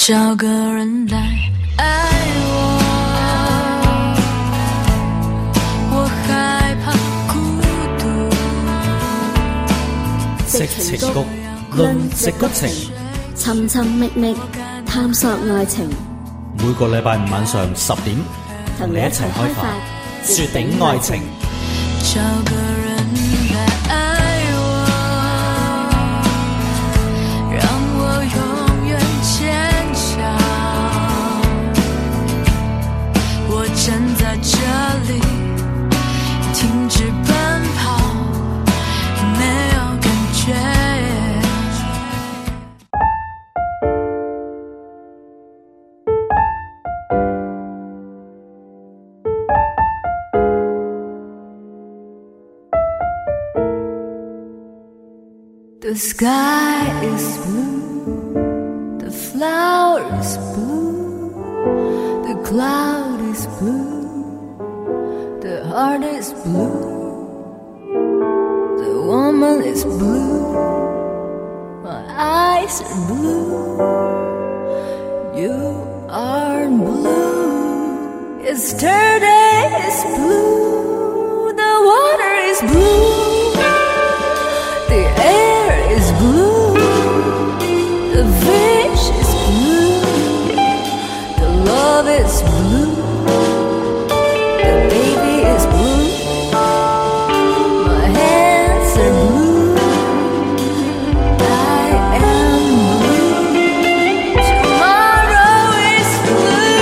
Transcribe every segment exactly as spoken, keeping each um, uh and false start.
找个人来爱我，我害怕孤独。 矽情谷，論矽谷情， 尋尋覓覓探索愛情。 每個禮拜五晚上十點，同你一齊開發絕頂愛情。 找個人來愛我，讓我永遠堅強。我站在這裡，停止奔跑，沒有感覺。The sky is blue, the flower is blue, the cloud is blue, the heart is blue, the woman is blue, my eyes are blue, you are blue, yesterday is blue, the water is blue, the air is blue, the fish is blue, the love is blue, the baby is blue, my hands are blue, I am blue, tomorrow is blue.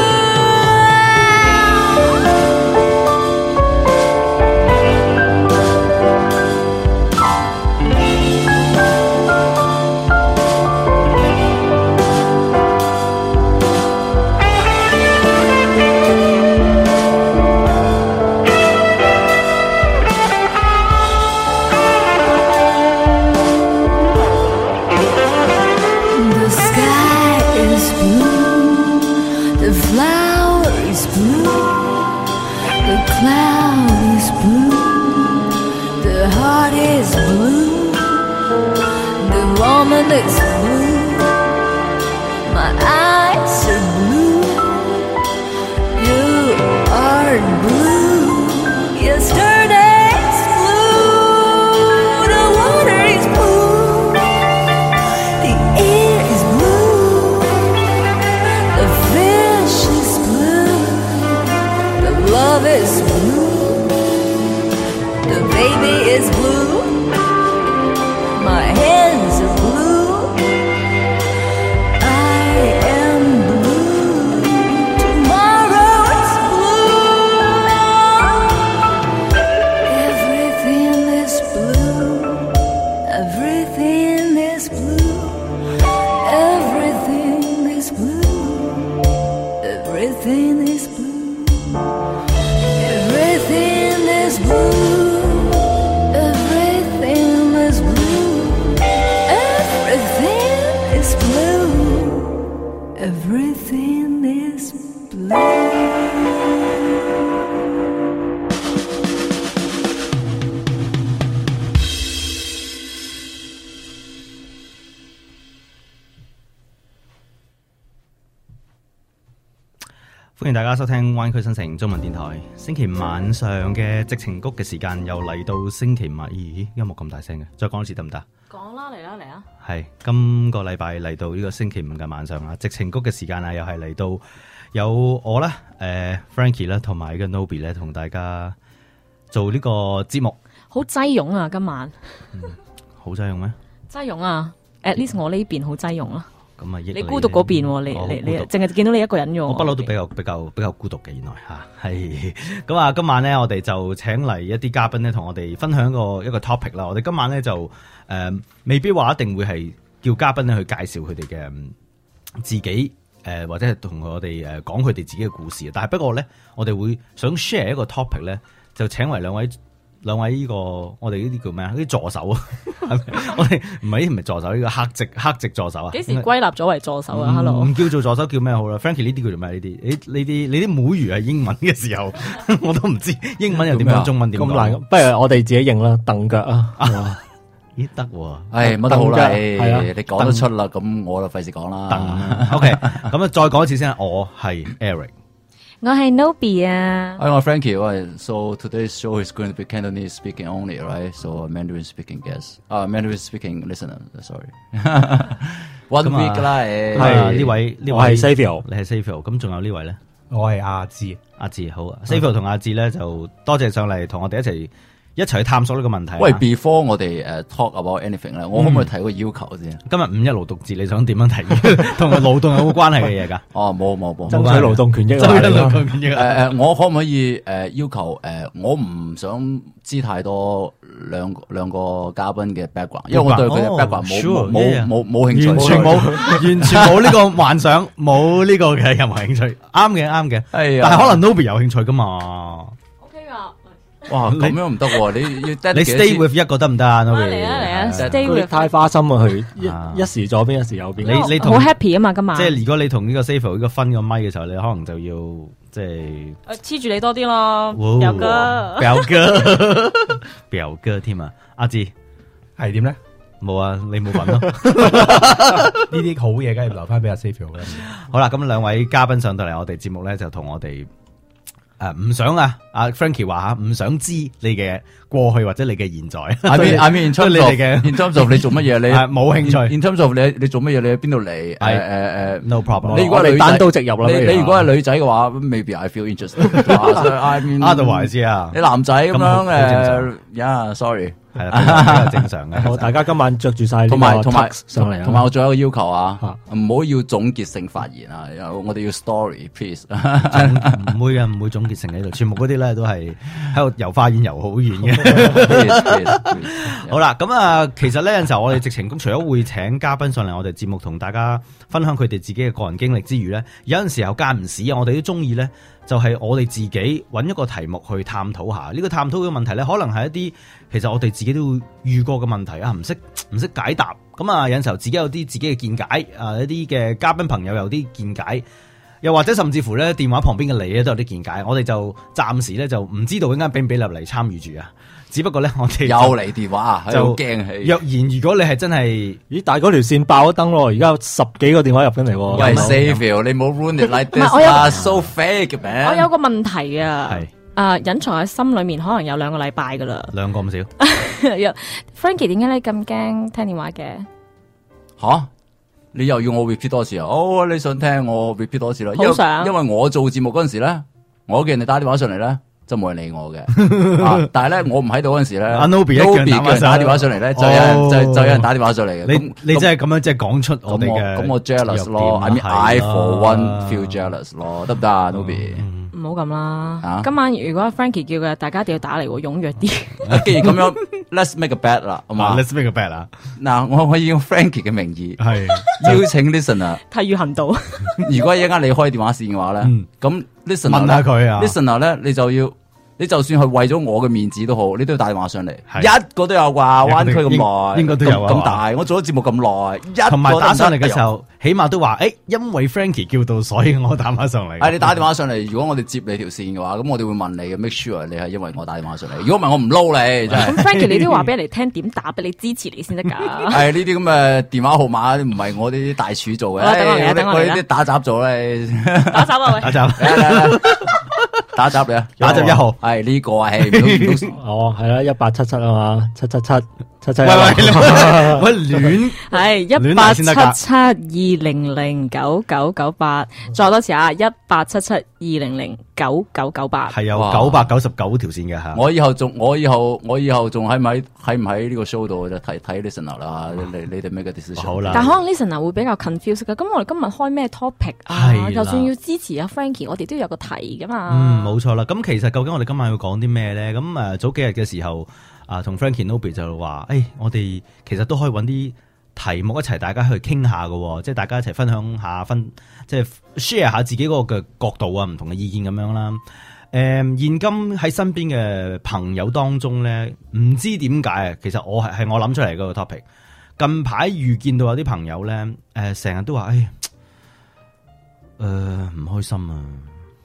The sky is blue, the flower is blue, the cloud is blue, the heart is blue, the woman is blue, my eyes are blue, you are blue, yesterday's blue, the water is blue, the air is blue, the fish is blue, the love is blue, the baby is blue, my hands are blue, I am blue, tomorrow is blue, everything is blue, everything is blue, everything is blue, everything is blue, everything is blue, everything is blue, everything is blue, everything is blue. 歡迎大家收聽灣區新城中文電台。星期五晚上嘅矽情谷嘅時間又嚟到星期五，咦？音樂咁大聲嘅，再講一次得唔得？ 講啦，嚟啦，嚟啊！ 係今個禮拜嚟到呢個星期五嘅晚上啦，矽情谷嘅時間啊，又係嚟到有我啦，誒、呃、Frankie 啦，同埋個 Nobby 咧，同大家做呢個節目。 好擠擁啊！今晚， 嗯、好擠擁咩？ 擠擁啊 ！At least 我呢邊好擠擁啦。 咁啊， 你孤獨嗰邊，你你你淨係見到你一個人啫。 我不嬲都比較比較比較孤獨嘅，原來吓係咁啊！今晚咧，我哋就請嚟一啲嘉賓咧，同我哋分享一個一個 topic 啦。我哋今晚咧就誒、呃，未必話一定會係叫嘉賓咧去介紹佢哋嘅自己誒、呃，或者係同我哋誒講佢哋自己嘅故事。但係不過咧，我哋會想 share 一個 topic 咧，就請為兩位。兩位呢、這個我哋呢啲叫咩啊？啲助手啊，我哋唔係唔係助手，呢、這個客席客席助手啊。 幾時歸納咗為助手啊 ？Hello， 唔叫做助手叫咩好啦 ？Frankie 呢啲叫做咩？呢啲你呢啲你啲母語係英文嘅時候，我都唔知英文又點樣，中文點講。 咁難，不如我哋自己認啦，凳腳啊。 咦得喎， 唉乜都好啦， 係啊， 你講得出啦，咁我就費事講啦。 OK，咁啊再講一次先，我係 Eric。 我係 Nobby 啊。 哎，我 Frankie，喂 ，so today's show is going to be Cantonese speaking only, right? So Mandarin speaking guest, 啊、uh, Mandarin speaking listener, sorry 。One week 啦，誒， 係呢位呢位我係 Savio， 你係 Savio，咁仲有呢位咧？ 我係阿志， 阿志好啊 ，Savio 同阿志咧就多謝上嚟同我哋一齊一齊去探索呢個問題。 喂 ，before 我哋誒 talk about anything 咧，我可唔可以提個要求先？ 今日五一勞動節，你想點樣提？同勞動有冇關係嘅嘢噶？ 哦，冇冇冇， 爭取勞動權益， 爭取勞動權益。 誒誒，我可唔可以誒要求誒？我唔想知太多兩兩個嘉賓嘅 background，因為我對佢嘅 background 冇冇冇冇興趣， 完全冇完全冇呢個幻想，冇呢個嘅任何興趣。啱嘅啱嘅，但係可能 Nobby 有興趣噶嘛。 哇，咁樣唔得喎！你要你 stay with 一個得唔得啊？ 嚟啊嚟啊 ，stay with 太花心啊！佢一一時左邊，一時右邊。 你你好 happy 啊嘛，今晚。 即係如果你同呢個 Savio 呢個分個咪嘅時候，你可能就要即係黐住你多啲咯，表哥， 表哥，表哥添啊！阿志係點咧？ 冇啊，你冇份咯。 呢啲好嘢，梗係留翻俾阿 Savio 嘅。 好啦，咁兩位嘉賓上到嚟我哋節目咧，就同我哋。誒，唔想啊！阿 Frankie 話吓，唔想知你嘅過去或者你嘅現在。 I mean, I mean, in terms 你哋嘅 in terms of 你做乜嘢？你冇興趣。 In terms of 你你做乜嘢？你喺邊度嚟？誒誒誒 ，no problem。 你如果係單刀直入啦， 你你如果係女仔嘅話，maybe I feel interested。I mean， otherwise 啊， 你男仔咁樣誒，yeah，sorry。 係啦，比較正常嘅。 好，大家今晚着住晒， 同埋同埋上嚟， 同埋我仲有一個要求啊，唔好要總結性發言啊，我哋要 story please。 唔會啊，唔會總結性喺度，全部嗰啲咧都係喺度遊花園遊好遠嘅。好啦，咁啊，其實呢，有陣時候我哋直情咁，除咗會請嘉賓上嚟我哋節目同大家分享佢哋自己嘅個人經歷之餘咧，有陣時候間唔時啊，我哋都中意咧。就係我哋自己揾一個題目去探討下，呢、這個探討嘅問題咧，可能係一啲其實我哋自己都會遇過嘅問題啊，唔識唔識解答，咁啊有陣時候自己有啲自己嘅見解，啊一啲嘅嘉賓朋友有啲見解，又或者甚至乎咧電話旁邊嘅你咧都有啲見解，我哋就暫時咧就唔知道陣間俾唔俾入嚟參與住啊。只不過咧，我哋又嚟電話，就好驚氣。若然如果你係真係， 咦？但係嗰條線爆咗燈咯，而家有十幾個電話入緊嚟。 喂 ，Savio，你冇 run it like this 啊 ，so fake man。 我有個問題啊，係啊，隱藏喺心裏面，可能有兩個禮拜噶啦。 兩個咁少。 Frankie， 點解你咁驚聽電話嘅？ 吓？你又要我 repeat 多次啊？哦，你想聽我 repeat 多次啦？ 好想， 因為我做節目嗰陣時咧，我見人哋打電話上嚟咧。就冇人理我嘅、啊，但係咧我唔喺度嗰陣時咧， 阿 Nobby 一個人打電話上嚟咧，就有人、哦、就就有人打電話上嚟嘅。 你你真係咁樣即係講出我哋嘅咁我 jealous 咯 ，I mean I for one feel jealous 咯，得唔得啊 Nobby？ 唔好咁啦，啊、今晚如果 Frankie 叫嘅，大家一定要打嚟，踴躍啲。 既然咁樣，Let's make a bet 啦，好嘛 ？Let's make a bet 啊！ 嗱，我可以用 Frankie 嘅名義係邀請 listener 替予行動。 如果一陣間你開電話線嘅話咧，咁、嗯、listener 問下佢啊 ，listener 咧你就要。你就算係為咗我嘅面子都好，你都要打電話上嚟，一個都有啩，灣區咁耐， 應該都有咁大，我做咗節目咁耐，一同埋打上嚟嘅時候，起碼都話，誒，因為 Frankie 叫到，所以我打翻上嚟。 係你打電話上嚟，如果我哋接你條線嘅話，咁我哋會問你嘅 make sure 你係因為我打電話上嚟，如果唔係我唔撈你，真係。 咁 Frankie 你都話俾人哋聽點打俾你支持你先得㗎。 係呢啲咁嘅電話號碼唔係我啲大廚做嘅， 等我嚟，等我嚟， 我呢啲打雜做咧。 打雜啊喂， 打雜。 打雜你啊， 打雜一號係呢個啊， 哦係啦，一八七七啊嘛，七七七七七。 喂喂，喂亂係一八七七二零零九九九八，再多次啊，一八七七二零零九九九八， 係有九百九十九條線嘅吓。 我以後仲我以後我以後仲喺唔喺喺唔喺呢個 show 度就睇睇 listener 啦，你你哋 make a decision。 好啦， 但可能 listener 會比較 confused 噶。咁我哋今日開咩 topic 啊？就算要支持阿 Frankie， 我哋都要有個題噶嘛。 嗯，冇錯啦。咁其實究竟我哋今晚要講啲咩咧？咁誒，早幾日嘅時候啊，同 Frankie Nobby 就話，誒、哎，我哋其實都可以揾啲題目一齊，大家去傾下噶，即係大家一齊分享下，分即係 share 下自己嗰個嘅角度啊，唔同嘅意見咁樣啦。誒、嗯，現今喺身邊嘅朋友當中咧，唔知點解啊，其實我係係我諗出嚟嗰個 topic。近排遇見到有啲朋友咧，誒、呃，成日都話，誒、哎，誒、呃，唔開心啊。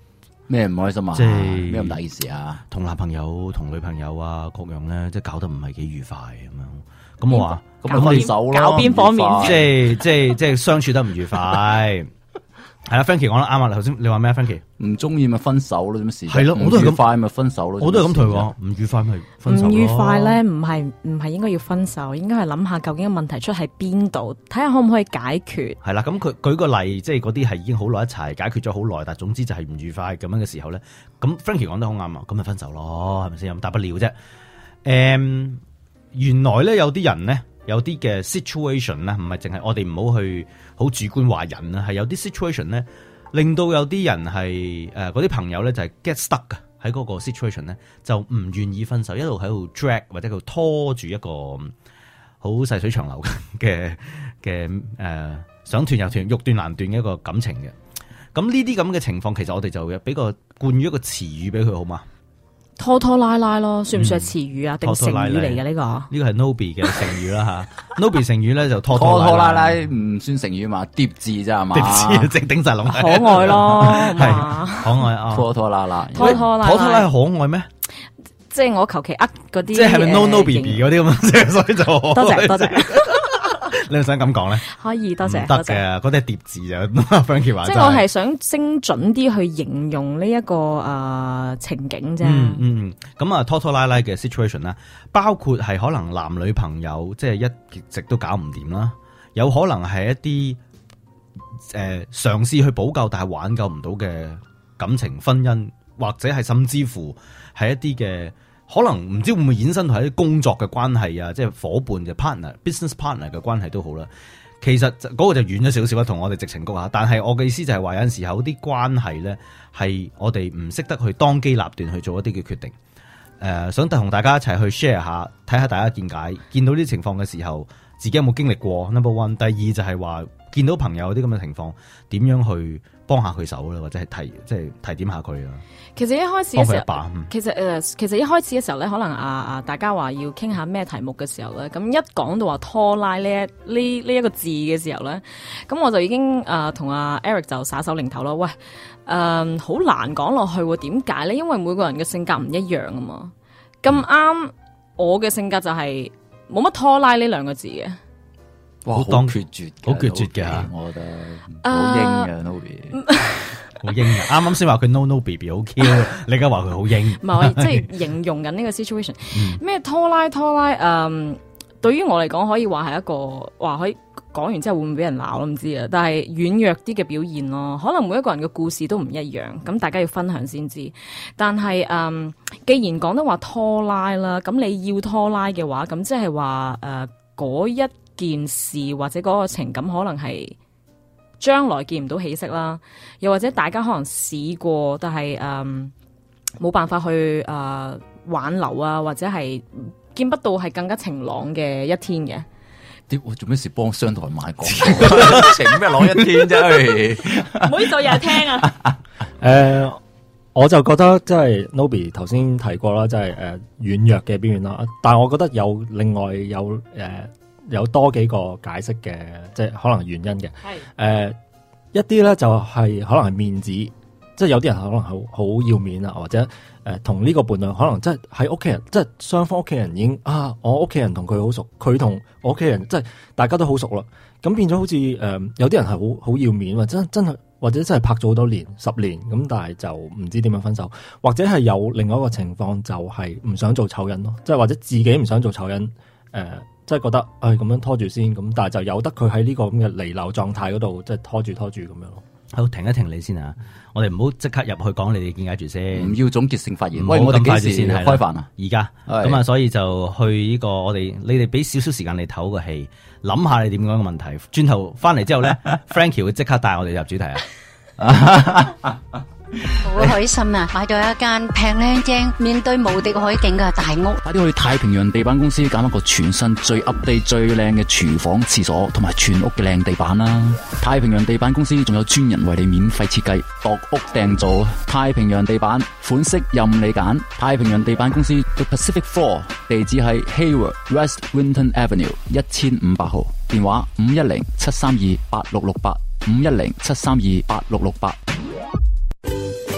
咩唔開心啊？ 即係咩咁大件事啊？ 同男朋友、同女朋友啊，各樣咧，即係搞得唔係幾愉快咁樣。咁我話咁咪分手咯， 搞邊方面？ 即係即係即係相處得唔愉快。係啦 ，Frankie 講得啱啊！頭先你話咩 Frankie 唔中意咪分手咯，點事？ 係咯，我都係咁快咪分手咯。 我都係咁同佢講，唔愉快咪分手咯。 唔愉快咧，唔係唔係應該要分手，應該係諗下究竟個問題出喺邊度，睇下可唔可以解決。 係啦，咁佢舉個例，即係嗰啲係已經好耐一齊解決咗好耐，但係總之就係唔愉快咁樣嘅時候咧，咁 Frankie 講得好啱啊，咁咪分手咯，係咪先？有大不了啫。誒、嗯，原來咧有啲人咧。有啲嘅 situation 咧，唔係淨係我哋唔好去好主觀話人啦，係有啲 situation 咧，令到有啲人係誒嗰啲朋友咧就係 get stuck 嘅喺嗰個 situation 咧，就唔願意分手，一路喺度 drag 或者佢拖住一個好細水長流嘅嘅誒想斷又斷，欲斷難斷嘅一個感情嘅。咁呢啲咁嘅情況，其實我哋就俾個冠於一個詞語俾佢好嘛？ 拖拖拉拉咯，算唔算係詞語啊？定、嗯、成語嚟嘅呢個？呢個係 Nobby 嘅成語啦吓，Nobby 成語咧就拖拖拖拖拉拉唔算成語嘛，疊字咋係嘛？ 疊字正頂晒籠， 可愛咯， 係可愛啊！ 拖拖拉拉， 拖拖拉拉， 拖拖拉拉係可愛咩？ 即係我求其呃嗰啲， 即係係咪 No No B B 嗰啲咁樣？所以就多謝多謝。 你想咁講咧？ 可以，多謝。 得嘅，嗰啲係疊字就 Frankie 話。 即係我係想精準啲去形容呢、這、一個誒、呃、情景啫。 嗯嗯，咁啊拖拖拉拉嘅 situation 啦，包括係可能男女朋友即係一直都搞唔掂啦，有可能係一啲誒嘗試去補救但係挽救唔到嘅感情婚姻，或者係甚至乎係一啲嘅。可能唔知會唔會衍生到係啲工作嘅關係啊，即係伙伴嘅 partner、business partner 嘅關係都好啦。其實嗰個就遠咗少少啦，同我哋直情谷下。但係我嘅意思就係話，有陣時候啲關係咧，係我哋唔識得去當機立斷去做一啲嘅決定。誒、呃，想同大家一齊去 share 下，睇下大家見解。見到呢啲情況嘅時候，自己有冇經歷過 ？Number one，第二就係話見到朋友有啲咁嘅情況，點樣去幫下佢手咧，或者係提即係提點下佢啊？ 其實一開始嘅時候， 嗯、 其實誒、呃，其實一開始嘅時候咧，可能啊啊，大家話要傾下咩題目嘅時候咧，咁一講到話拖拉呢一呢呢一個字嘅時候咧，咁我就已經誒同阿 Eric 就耍手擰頭咯。喂，誒、呃，好難講落去，點解咧？因為每個人嘅性格唔一樣啊嘛。咁啱我嘅性格就係冇乜拖拉呢兩個字嘅。 哇，好決絕， 好決絕嘅， 我覺得好英嘅 Nobby。 好英嘅，啱啱先話佢 no no baby 好 Q， 你而家話佢好英， 唔係即係形容緊呢個 situation。咩、嗯、拖拉拖拉？誒、嗯，對於我嚟講，可以話係一個話可以講完之後會唔會俾人鬧都唔知啊。但係軟弱啲嘅表現咯，可能每一個人嘅故事都唔一樣，咁大家要分享先知。但係誒、嗯，既然講得話拖拉啦，咁你要拖拉嘅話，咁即係話誒嗰一件事或者嗰個情感可能係。將來見唔到起色啦，又或者大家可能試過，但係誒冇辦法去誒、呃、挽留啊，或者係見不到係更加晴朗嘅一天嘅。 啲我做咩事幫商台買廣告？晴咩朗一天啫？ 唔好意思，我日日聽啊。 誒、呃，我就覺得即係 Nobby 頭先提過啦，即係誒軟弱嘅邊緣啦。但係我覺得有另外有誒。呃有多幾個解釋嘅，即係可能原因嘅。係誒、呃、一啲咧就係、是、可能係面子，即係有啲人可能好好要面啊，或者誒同呢個伴侶可能即係喺屋企人，即係雙方屋企人已經啊，我屋企人同佢好熟，佢同我屋企人即係大家都好熟啦。咁變咗好似誒、呃、有啲人係好好要面，或者真係或者真係拍咗好多年十年咁，但係就唔知點樣分手，或者係有另外一個情況就係唔想做醜人咯，即係或者自己唔想做醜人誒。呃即係覺得，唉、哎，咁樣拖住先，咁但係就由得佢喺呢個咁嘅彌留狀態嗰度，即係拖住拖住咁樣咯。好， 停一停你先啊！我哋唔好即刻入去講你哋見解住先， 唔要總結性發言。 喂，我哋幾時先開飯啊？ 而家咁啊，所以就去呢、這個我哋，你哋俾少少時間你唞個氣，諗下你點講嘅問題。轉頭翻嚟之後咧，Frankie 會即刻帶我哋入主題啊！ 好開心啊！買咗一間平靚正、面對無敵海景嘅大屋。 快啲去太平洋地板公司揀一個全新最 update 最靚嘅廚房、廁所同埋全屋嘅靚地板啦！太平洋地板公司仲有專人為你免費設計、度屋訂造。太平洋地板款式任你揀。太平洋地板公司 The Pacific Floor 地址係 Hayward West Winton Avenue 一千五百號，電話五一零七三二八六六八五一零七三二八六六八。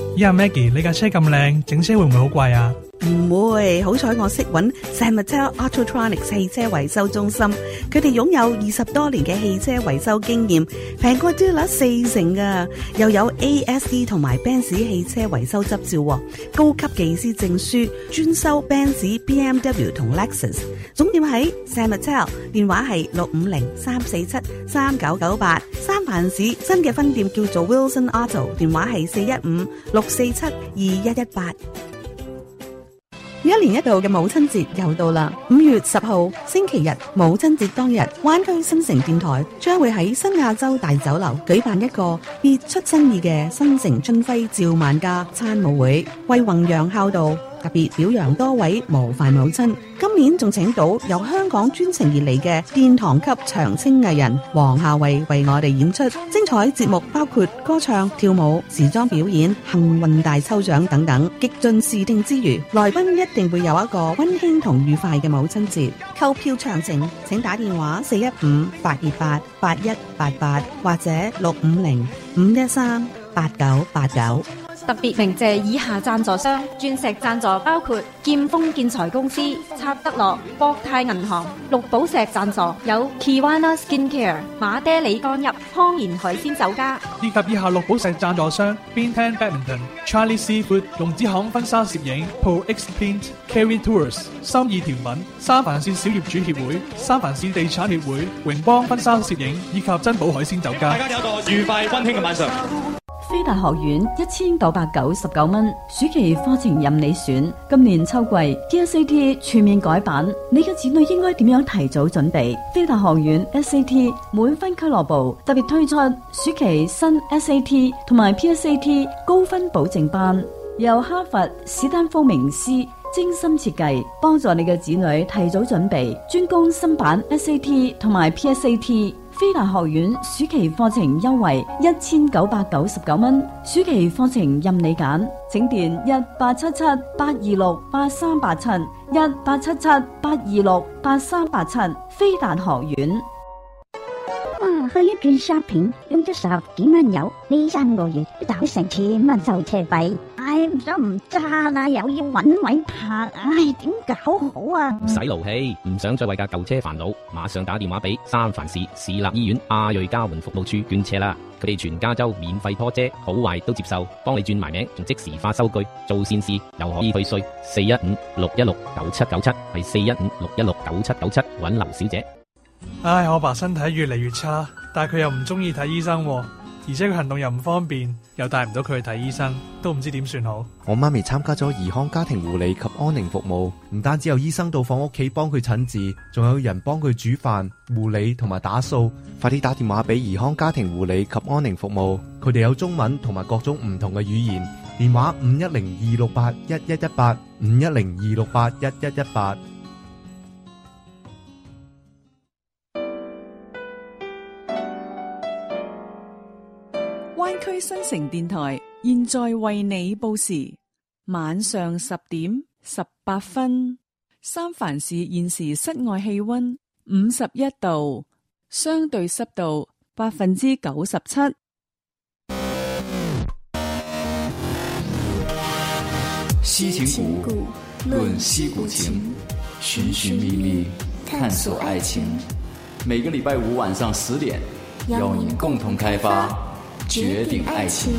咦阿 Maggie，你架車咁靚，整車會唔會好貴啊？ 唔會，好彩我識搵 Samuel Autotronics 汽車維修中心，佢哋擁有二十多年嘅汽車維修經驗，平過 dealer 四成噶，又有 A S D 同埋 Benz 汽車維修執照，高級技師證書，專修 Benz、B M W 同 Lexus， 總店喺 Samuel， 電話係六五零三四七三九九八，三藩市新嘅分店叫做 Wilson Auto， 電話係四一五六四七二一一八。一年一度嘅母親節又到啦，五月十號星期日母親節當日，灣區新城電台將會喺新亞洲大酒樓舉辦一個別出新意嘅新城春暉趙萬家餐舞會，為弘揚孝道，特別表揚多位模範母親。今年仲請到由香港專程而嚟嘅殿堂級長青藝人黃夏蕙為我哋演出，精彩節目包括歌唱、跳舞、時裝表演、幸運大抽獎等等，極盡視聽之餘，來賓一定會有一個溫馨同愉快嘅母親節。購票詳情請打電話四一五八二八八一八八或者六五零五一三八九八九。 特別鳴謝以下贊助商：鑽石贊助包括劍鋒建材公司、插德樂、國泰銀行；綠寶石贊助有 Kiwana Skincare、馬爹利干邑、康然海鮮酒家， 以及以下綠寶石贊助商 ：Ben Tan Badminton、Charlie Seafood、龍子行婚紗攝影、Pro X Paint、Carry Tours、心意甜品、三藩市小業主協會、三藩市地產協會、榮邦婚紗攝影以及珍寶海鮮酒家。大家有個愉快溫馨嘅晚上。 非達學院一千九百九十九蚊，暑期課程任你選。今年秋季 T S A T 全面改版，你嘅子女應該點樣提早準備？非達學院 S A T 滿分俱樂部特別推出暑期新 S A T 同埋 P S A T 高分保證班，由哈佛史丹福名師精心設計，幫助你嘅子女提早準備，專攻新版 S A T 同埋 P S A T。非達學院暑期課程優惠一千九百九十九蚊，暑期課程任你揀，請電一八七七八二六八三八七一八七七八二六八三八七。非達學院。 哇，去一轉 shopping 用咗十幾蚊油，呢三個月打成千蚊收車費，唉，唔想唔揸啦，又要揾位泊，唉，點搞好啊？ 唔使勞氣，唔想再為架舊車煩惱，馬上打電話俾三藩市市立醫院亞瑞交援服務處捐車啦！佢哋全加州免費拖車，好壞都接受，幫你轉埋名，仲即時發收據，做善事又可以退稅。四一五六一六九七九七係四一五六一六九七九七，揾劉小姐。 唉，我爸身體越嚟越差，但係佢又唔中意睇醫生，而且佢行動又唔方便，又帶唔到佢去睇醫生，都唔知點算好。 我媽咪參加咗怡康家庭護理及安寧服務，唔單止有醫生到訪屋企幫佢診治，仲有人幫佢煮飯、護理同埋打掃。快啲打電話俾怡康家庭護理及安寧服務，佢哋有中文同埋各種唔同嘅語言。電話五一零二六八一一一八五一零二六八一一一八。 灣區新城電台現在為你報時，晚上十點十八分。三藩市現時室外氣溫五十一度，相對濕度百分之九十七。 西情谷論西谷情，尋尋覓覓探索愛情。每個禮拜五晚上十點，邀你共同開發絕頂愛情。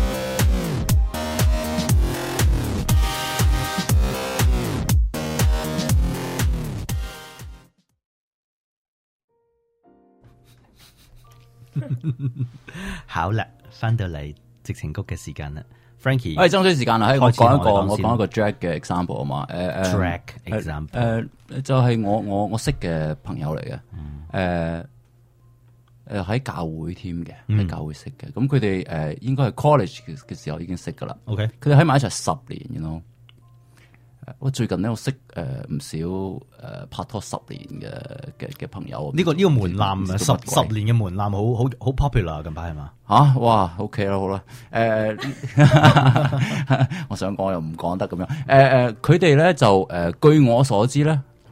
好啦，翻到嚟矽情谷嘅時間啦 ，Frankie， 誒，爭取時間啦，喺我講一個我講一個 drag 嘅 example 啊嘛，誒誒 drag example， 誒就係我我我識嘅朋友嚟嘅，誒。誒喺教會添嘅，喺教會識嘅，咁佢哋誒應該係 college 嘅時候已經識噶啦。 OK， 佢哋喺埋一齊十年，you know。我最近咧，我識誒唔少誒拍拖十年嘅嘅嘅朋友。 呢個呢個門檻啊，十十年嘅門檻，好好好 popular 近排係嘛？ 嚇！哇，OK 啦，好啦，誒，我想講又唔講得咁樣。誒誒，佢哋咧就誒據我所知咧。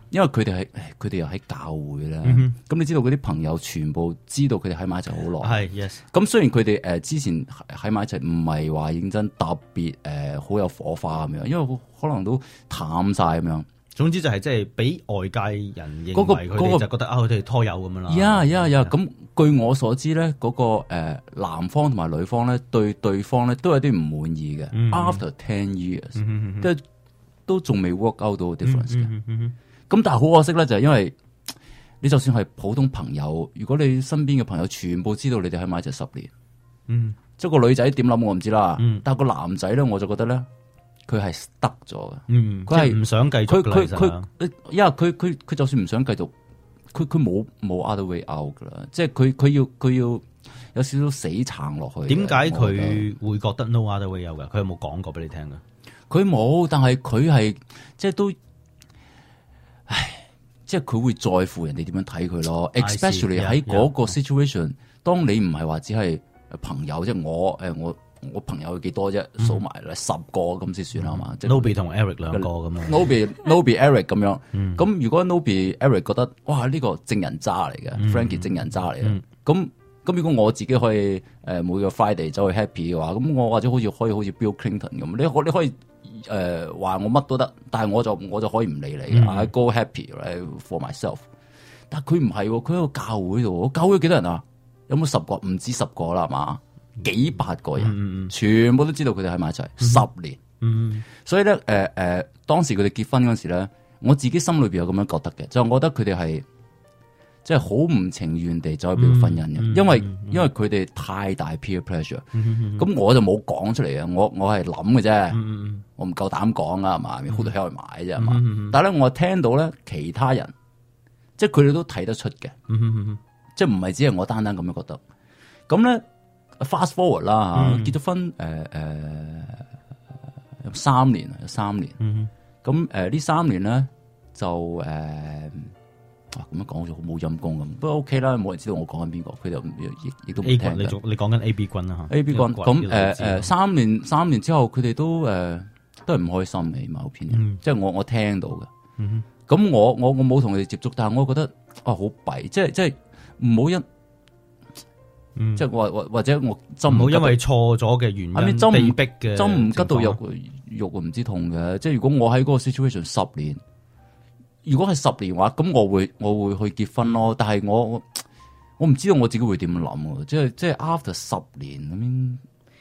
因為佢哋係佢哋又喺教會咧，咁、 嗯、 你知道嗰啲朋友全部知道佢哋喺埋一齊好耐， 係 yes。 咁雖然佢哋誒之前喺埋一齊唔係話認真特別誒好有火花咁樣，因為可能都淡晒咁樣。 總之就係即係俾外界人認為嗰個佢哋就覺得啊，佢哋拖友咁樣啦。 呀呀呀！咁據我所知咧，嗰、嗰個誒、呃、男方同埋女方咧對對方咧都有啲唔滿意嘅。 嗯、 After ten years，即、 嗯、 係都仲未 work out 到 difference 嘅。咁、 嗯嗯、 但係好可惜咧，就係因為你就算係普通朋友，如果你身邊嘅朋友全部知道你哋喺埋一齊十年， 嗯， 即係個女仔點諗我唔知啦。 嗯、 但係個男仔咧，我就覺得咧。佢係得咗嘅， 嗯， 佢係唔想繼續。 佢佢佢，因為佢佢佢就算唔想繼續，佢佢冇冇 other way out 噶啦，即係佢佢要佢要有少少死撐落去。 點解佢會覺得 no other way out 噶？佢有冇講過俾你聽噶？ 佢冇，但係佢係即係都，唉，即係佢會在乎人哋點樣睇佢咯。Especially 喺嗰個 situation， 當你唔係話只係朋友，即係我誒我。我朋友幾多啫？數埋咧十個咁先算係嘛？即係 Nobby 同 Eric 兩個咁樣 Nobby Nobby Eric 咁樣。咁、 嗯、 如果 Nobby Eric 覺得哇呢、這個正人渣嚟嘅、嗯、，Frankie 正人渣嚟嘅，咁、嗯、咁如果我自己可以誒、呃、每個 Friday 走去 happy 嘅話，咁我或者好似可以好似 Bill Clinton 咁，你可你可以誒話、呃、我乜都得，但係我就我就可以唔理你、嗯、，I go happy for myself。但係佢唔係，佢喺個教會度，教會有幾多人啊？有冇十個？唔止十個啦，係嘛？幾百個人、嗯，全部都知道佢哋喺埋一齊、嗯、十年，嗯、所以咧，誒、呃、誒、呃，當時佢哋結婚嗰時咧，我自己心裏邊有咁樣覺得嘅，就我覺得佢哋係即係好唔情願地走去表婚姻嘅、嗯，因為、嗯、因為佢哋太大 peer pressure，咁、嗯嗯、我就冇講出嚟嘅，我我係諗嘅啫，我唔夠膽講啊，係嘛，好多喺度買啫，係嘛、嗯，但係咧我聽到咧其他人，即係佢哋都睇得出嘅、嗯，即係唔係只係我單單咁樣覺得，咁咧。Fast forward 啦、嗯、結咗婚誒誒、呃呃、有三年有三年，咁誒呢三年咧就誒，哇咁樣講好似好冇陰功咁，不過 OK 啦，冇人知道我講緊邊個，佢就亦亦都唔聽。 你你講緊 A B 君啦吓 ，A B 君咁誒誒三年三年之後，佢哋都誒、呃、都係唔開心嘅某篇，即係我我聽到嘅。咁、嗯、我我我冇同佢哋接觸，但係我覺得啊好弊，即係即係唔好一。嗯、即係或或或者我針唔好因為錯咗嘅原因被逼嘅針唔吉到肉肉唔知痛嘅。即係如果我喺嗰個 situation 十年，如果係十年嘅話，咁我會我會去結婚咯。但係我我唔知道我自己會點諗。即係即係 after 十年咁樣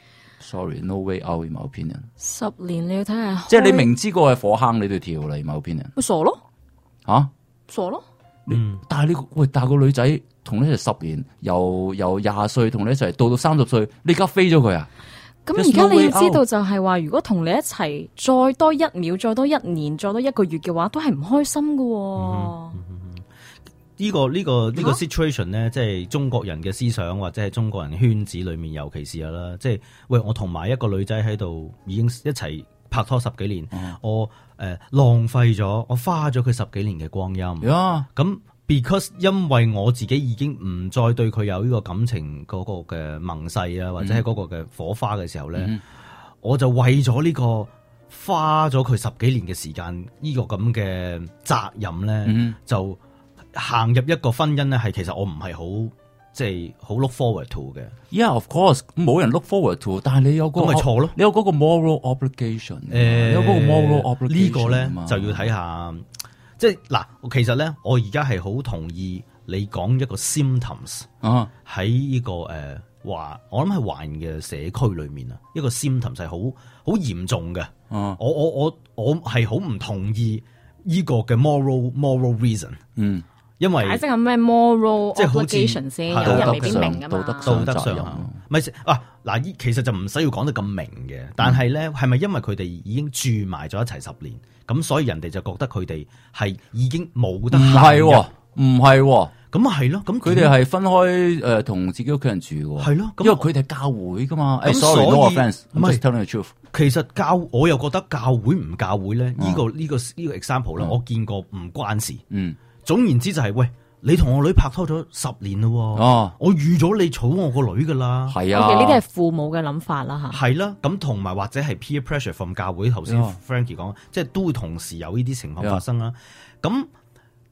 ，sorry no way out in my opinion。 十年你要睇下， 即係你明知個係火坑，你都跳嚟 in my opinion。 咪傻咯吓傻咯。 嗯，但係你喂，但係個女仔同你一齊十年，由由廿歲同你一齊到到三十歲，你而家飛咗佢啊？ 咁而家你要知道就係話，如果同你一齊再多一秒、再多一年、再多一個月嘅話，都係唔開心噶、哦。呢、 嗯這個呢、這個呢、這個 situation 咧，即係中國人嘅思想或者係中國人圈子裏面，尤其是有啦，即係喂，我同埋一個女仔喺度已經一齊拍拖十幾年，嗯、我誒、呃、浪費咗，我花咗佢十幾年嘅光陰。咁、yeah. because 因為我自己已經唔再對佢有呢個感情嗰個嘅盟誓啊，或者係嗰個嘅火花嘅時候咧、嗯，我就為咗呢個花咗佢十幾年嘅時間，呢、這個咁嘅責任咧、嗯，就行入一個婚姻咧，係其實我唔係好即係好 look forward to 嘅。 Yeah, of course， 冇人 look forward to， 但係你有嗰、那個，咁咪錯咯。你有嗰個 moral obligation，誒、呃，有嗰個 moral obligation。這個、呢個咧就要睇下。即係嗱，其實咧，我而家係好同意你講一個 symptoms 啊，喺呢個誒華，我諗係華人嘅社區裏面啊，一個 symptoms 係好好嚴重嘅。我我我我係好唔同意呢個嘅 moral moral reason。嗯，因為解釋係咩 moral obligation 先，有人未必明㗎嘛。 道德上道德上咪啊嗱，其實就唔使要講得咁明嘅，但係咧係咪因為佢哋已經住埋咗一齊十年？咁所以人哋就覺得佢哋係已經冇得行。唔係喎，唔係喎，咁啊係咯，咁佢哋係分開誒同、呃、自己屋企人住喎。係咯，因為佢哋係教會噶嘛。咁、哎、所以 no offense，唔係 telling the truth。其實教我又覺得教會唔教會咧，呢、嗯這個呢、這個呢、這個 example 咧、嗯，我見過唔關事。嗯，總言之就係、是、喂。你同我女拍拖咗十年咯，哦，我預咗你娶我個女噶啦，係啊， 呢啲係父母嘅諗法啦吓， 係啦，咁同埋或者係 peer pressure from 教會，頭先 Frankie 講，即係都會同時有呢啲情況發生啦。咁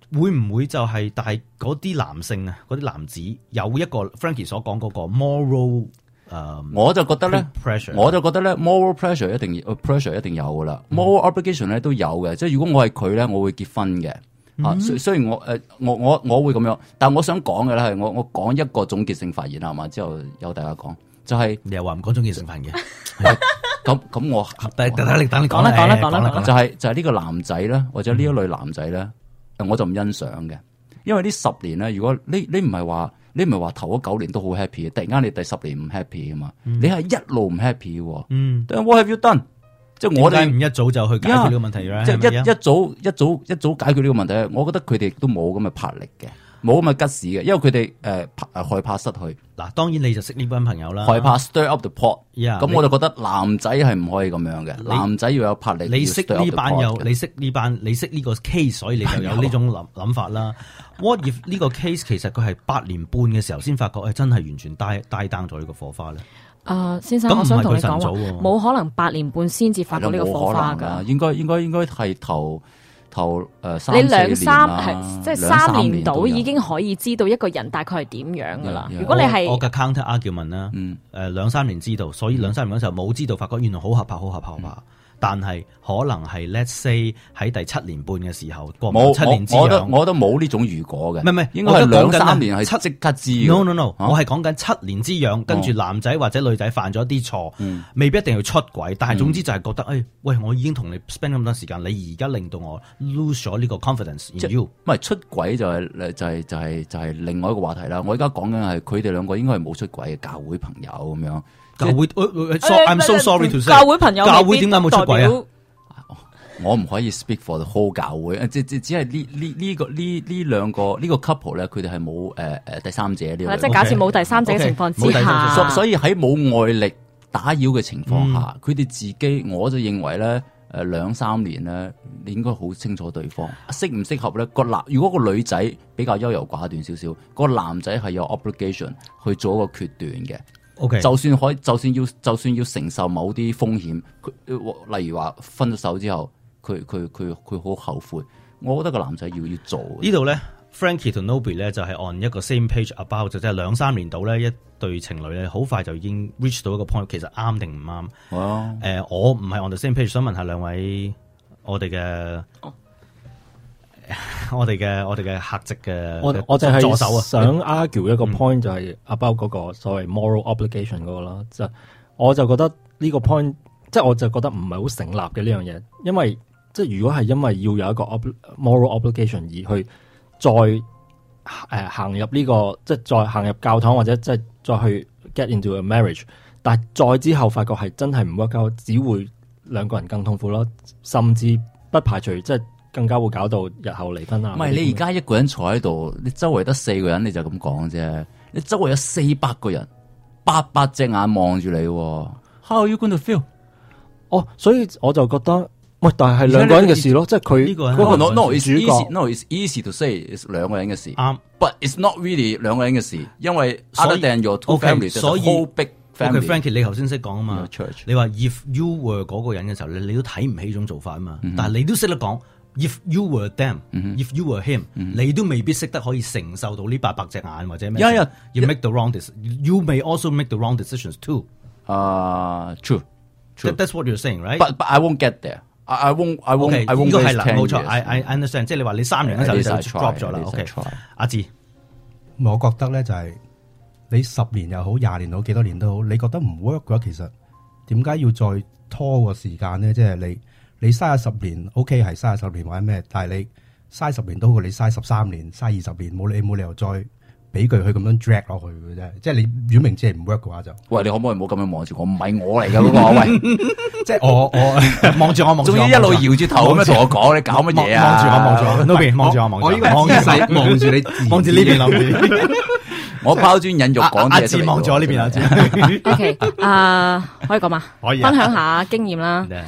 會唔會就係、是、但係嗰啲男性啊，嗰啲男子有一個 Frankie 所講嗰個 moral 誒、呃， 我就覺得咧， pressure 我就覺得咧 moral pressure 一定 pressure 一定有噶啦、嗯、，moral obligation 咧都有嘅。即係如果我係佢咧，我會結婚嘅。啊，雖雖然我誒我我我會咁樣，但係我想講嘅咧係我我講一個總結性發言係嘛，之後由大家講，就係、是、 你又話唔講總結性發言嘅， 咁咁我等等你等你講啦講啦講啦， 就係、是、就係、是、呢個男仔咧，或者呢一類男仔咧，嗯、我就唔欣賞嘅，因為呢十年咧，如果你你唔係話你唔係話頭嗰九年都好 happy， 突然間你第十年唔 happy 啊嘛，嗯、你係一路唔 happy 喎，嗯 ，What have you done？即係我哋唔一早就去解決呢個問題咧，即係一一早一早一早解決呢個問題，我覺得佢哋都冇咁嘅魄力嘅，冇咁嘅吉士嘅，因為佢哋誒誒害怕失去。 嗱，當然你就識呢班朋友啦， 害怕 stir up the pot。 咁、 yeah, 我就覺得男仔係唔可以咁樣嘅，男仔要有魄力。 你識呢班有，你識呢班，你識呢個 case， 所以你就有呢種諗諗法啦。What if 呢個 case 其實佢係八年半嘅時候先發覺，誒、哎、真係完全 die die down 咗呢個火花咧？ 啊、uh, 先生，我想同你講話，冇可能八年半先至發覺呢個火花㗎。 應該應該應該係頭頭誒、呃、三你兩三係即係三年到已經可以知道一個人大概係點樣㗎啦。如果你係我嘅 counter argument 啦，誒、呃、兩三年知道，所以兩三年嗰時候冇知道，發覺原來好合拍，好合拍，好合拍。嗯但係可能係 let's say 喺第七年半嘅時候過唔七年之癢， 我都冇呢種如果嘅， 唔係唔係， 應該係兩三年係七即刻知。 No no no，、啊、我係講緊七年之癢，跟住男仔或者女仔犯咗啲錯，嗯、未必一定要出軌，但係總之就係覺得，誒、嗯哎，喂，我已經同你 spend 咁多時間，你而家令到我 lose 咗呢個 confidence in you。 唔係出軌就係、是、就係、是、就係、是、就係、是、另外一個話題啦。我而家講緊係佢哋兩個應該係冇出軌嘅教會朋友咁樣。 教會、呃、，I'm so sorry to say， 教會朋友， 教會點解冇出軌啊？ 我唔可以 speak for the whole 教會，即即只係呢呢呢個呢呢兩個呢、呢個 couple 咧，佢哋係冇誒誒第三者呢個。 即係假設冇第三者嘅情況之下， okay, okay, 所所以喺冇外力打擾嘅情況下，佢、嗯、哋自己我就認為咧誒兩三年咧，你應該好清楚對方適唔適合咧。個男如果個女仔比較優柔寡斷少少，個男仔係有 obligation 去做一個決斷嘅。 Okay. 就算可以，就算要就算要承受某啲風險，佢例如話分咗手之後。佢佢佢佢好後悔，我覺得個男仔要要做。 呢度咧 ，Frankie 同 Nobby 咧就係、是、按一個 same page about，就即係兩三年度咧一對情侶咧，好快就已經 reach 到一個 point， 其實啱定唔啱？哦，誒、呃，我唔係 on the same page， 想問下兩位我哋嘅、哦、我哋嘅我哋嘅客席嘅， 我我就係想 argue 一個 point，、嗯、就係 about 嗰個所謂 moral obligation 嗰個啦。就我就覺得呢個 point， 即係我就覺得唔係好成立嘅呢樣嘢，因為。即係如果係因為要有一個 moral obligation 而去再誒、呃、行入呢、這個，即係再行入教堂或者即係再去 get into a marriage， 但係再之後發覺係真係唔 work out，只會兩個人更痛苦咯，甚至不排除即係更加會搞到日後離婚啊。 唔係你而家一個人坐喺度，你周圍得四個人你就咁講啫，你周圍有四百個人，八百隻眼望住你 ，How are you going to feel？ 哦，所以我就覺得。喂，但係兩個人嘅事咯，即係佢呢個人。 No, no, it's easy. No, it's easy to say it's 兩個人嘅事。啱、um, ，but it's not really 兩個人嘅事，因為 other than your two families， 所以 whole big family。 Okay, Frankie， 你頭先識講啊嘛， Church. 你話 if you were 嗰個人嘅時候，你你都睇唔起呢種做法啊嘛。Mm-hmm. 但係你都識得講 if you were them，if、mm-hmm. you were him，、mm-hmm. 你都未必識得可以承受到呢八百隻眼或者咩。 Yeah, yeah. You make the wrong decision. You may also make the wrong decisions too. 啊、uh, ，true, true. That, that's what you're saying, right? But but I won't get there. I won't, I won't, okay, I won't 應該係啦，冇錯。 I I understand， 即係你話你三年嗰時候你就 drop 咗啦。OK， 阿志， 我覺得咧就係你十年又好，廿年好，幾多年都好，你覺得唔 work 嘅話，其實點解要再拖個時間咧？即係你你嘥十年 OK 係嘥十年或者咩？但係你嘥十年都好過你嘥十三年、嘥二十年，冇你冇理由再俾佢去咁樣 drag 落去嘅啫。即係你如果明知係唔 work 嘅話就， 喂，你可唔可以唔好咁樣望住我？唔係我嚟㗎嗰個，喂， 即係我我望住我望住， 仲要一路搖住頭咁樣同我講，你搞乜嘢啊？ 望住我望住我 ，Nobby 望住我望住我，望住你望住你望住呢邊諗住， 我拋磚引玉講嘢。 阿志望住我呢邊阿志。 OK， 啊，可以講嘛？ 可以。 分享下經驗啦。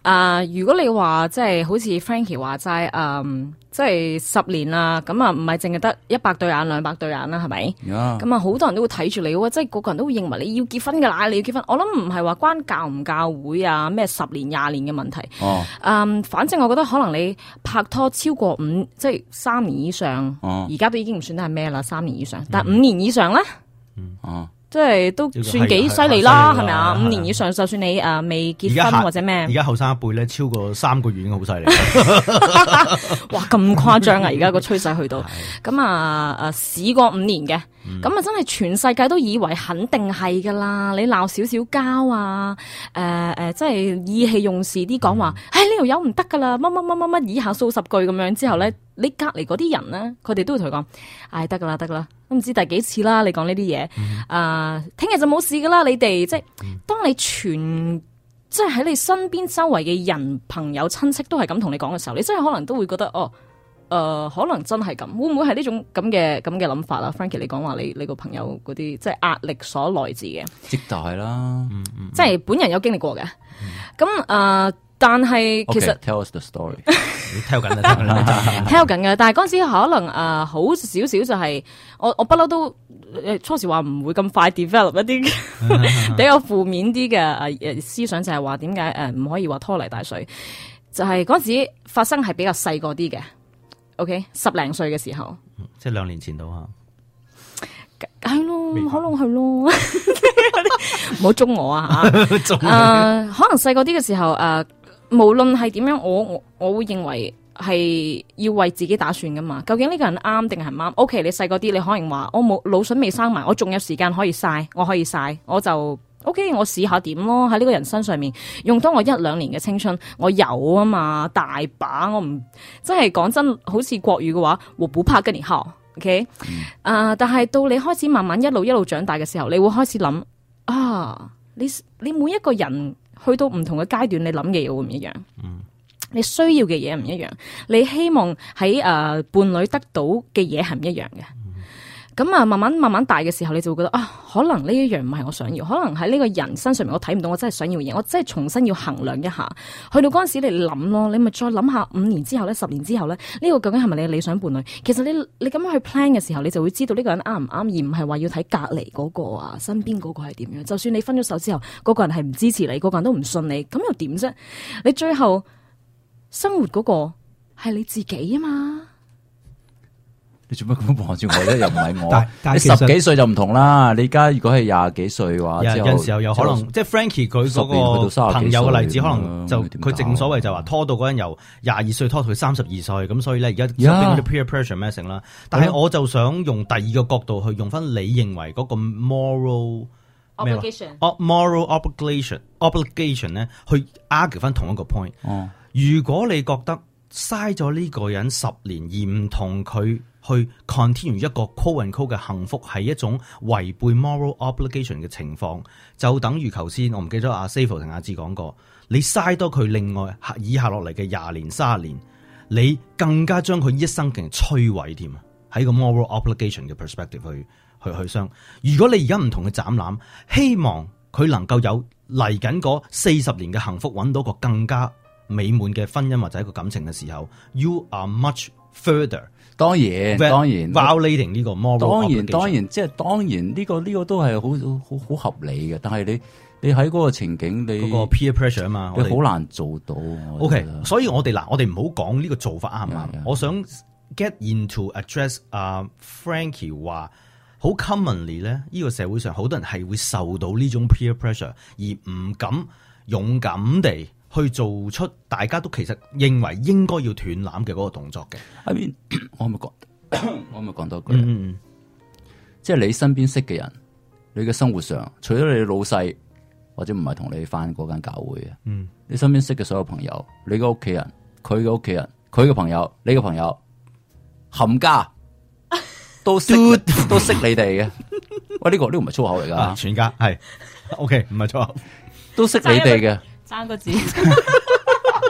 啊、呃，如果你話即係好似 Frankie 話齋，嗯，即係十年啦，咁啊唔係淨係得一百對眼、兩百對眼啦，係咪？咁啊好多人都會睇住你喎，即係個個人都會認為你要結婚㗎啦，你要結婚。我諗唔係話關教唔教會啊，咩十年、廿年嘅問題。哦。嗯，反正我覺得可能你拍拖超過五，即係三年以上，而家、哦、都已經唔算得係咩啦，三年以上，但係五年以上咧，嗯，哦。即係都算幾犀利啦，係咪啊？五年以上，就算你誒未結婚或者咩， 而家後生一輩咧超過三個月已經好犀利。 哇，咁誇張啊！而家個趨勢去到咁啊誒，試過五年嘅，咁啊真係全世界都以為肯定係噶啦。你鬧少少交啊，誒誒，即係意氣用事啲講話，唉呢條友唔得噶啦，乜乜乜乜乜以下數十句咁樣之後咧，你隔籬嗰啲人咧，佢哋都會同佢講，唉得噶啦，得噶啦。都唔知第幾次啦，你講呢啲嘢，啊、嗯，聽日、呃、就冇事噶啦，你哋即係當你全即係喺你身邊周圍嘅人、朋友、親戚都係咁同你講嘅時候，你真係可能都會覺得哦，誒、呃，可能真係咁，會唔會係呢種咁嘅咁嘅諗法啦 ？Frankie，你講話你你個朋友嗰啲即係壓力所來自嘅， 即就係啦，嗯嗯、 即係本人有經歷過嘅，咁誒、呃，但係其實、 okay, tell us the story。 你聽緊啊， 聽緊嘅，但係嗰陣時可能誒、呃、好少少就係、是、我我不嬲都誒初時話唔會咁快 develop 一啲比較負面啲嘅誒誒思想，就係話點解誒唔可以話拖泥帶水，就係嗰陣時發生係比較細個啲嘅 ，OK 十零歲嘅時候， 即係兩年前度啊， 係咯，可能係咯，唔好中我啊吓，誒、呃、可能細個啲嘅時候誒。呃無論係點樣，我我我會認為係要為自己打算噶嘛。究竟呢個人啱定係唔啱 ？OK， 你細個啲，你可能話我冇腦筍未生埋，我仲有時間可以嘥，我可以嘥，我就 OK， 我試下點咯。喺呢個人身上面用多我一兩年嘅青春，我有啊嘛，大把。我唔真係講真，好似國語嘅話，我不怕跟你耗 OK，啊、呃，但係到你開始慢慢一路一路長大嘅時候，你會開始諗啊，你你每一個人。去到唔同嘅階段，你諗嘅嘢會唔一樣，嗯、你需要嘅嘢唔一樣，你希望喺誒、呃、伴侶得到嘅嘢係唔一樣嘅。咁啊、嗯，慢慢慢慢大嘅時候，你就會覺得啊，可能呢一樣唔係我想要，可能喺呢個人身上面我睇唔到我真係想要嘅嘢，我真係重新要衡量一下。去到嗰陣時你諗咯，你咪再諗下五年之後咧，十年之後咧，呢、呢個究竟係咪你嘅理想伴侶？其實你你咁樣去 plan 嘅時候，你就會知道呢個人啱唔啱，而唔係話要睇隔離嗰個啊，身邊嗰個係點樣。就算你分咗手之後，嗰、嗰個人係唔支持你，嗰、嗰個人都唔信你，咁又點啫？你最後生活嗰個係你自己啊嘛。 你做乜咁望住我咧？又唔係我， 但但你十幾歲就唔同啦。你而家如果係廿幾歲嘅話， 有有陣時候有可能，即係 Frankie 佢嗰個朋友嘅例子，可能就佢正所謂就話拖到嗰人由廿二歲拖到佢三十二歲，咁所以咧而家變咗啲 peer pressure 咩成啦。但係我就想用第二個角度去用翻你認為嗰個 moral obligation，moral obligation obligation 咧去 argue 翻同一個 point。哦，如果你覺得嘥咗呢個人十年而唔同佢去 continue 一個 quote and quote 嘅幸福係一種違背 moral obligation 嘅情況，就等於頭先我唔記得阿 Savo 同阿志講過，你嘥多佢另外以下落嚟嘅廿年三十年，你更加將佢一生嘅摧毀添，喺個 moral obligation 嘅 perspective 去去去傷。如果你而家唔同佢斬纜，希望佢能夠有嚟緊嗰四十年嘅幸福，揾到個更加美滿嘅婚姻或者一個感情嘅時候 ，you are much further。 當然，當然 violating 呢個 moral， 當然，當然，即係當然呢個呢個都係好好好合理嘅。但係你你喺嗰個情景，你嗰個 peer pressure 啊嘛， 你好難做到。 OK，所以我哋嗱，我哋唔好講呢個做法啱唔啱？我想 get into address 啊、uh, Frankie 話好 commonly 咧，呢個社會上好多人係會受到呢種 peer pressure 而唔敢勇敢地去做出大家都其實認為應該要斷纜嘅嗰個動作嘅。 I mean，我咪講，我咪講多句，嗯、即係你身邊識嘅人，你嘅生活上，除咗你老細或者唔係同你返嗰間教會嘅，嗯、你身邊識嘅所有朋友，你嘅屋企人，佢嘅屋企人，佢嘅朋友，你嘅朋友，冚家都識都識你哋嘅。喂，呢、這個呢、這個唔係粗口嚟噶、 啊，全家係 OK， 唔係粗口， 都識你哋嘅。 三個字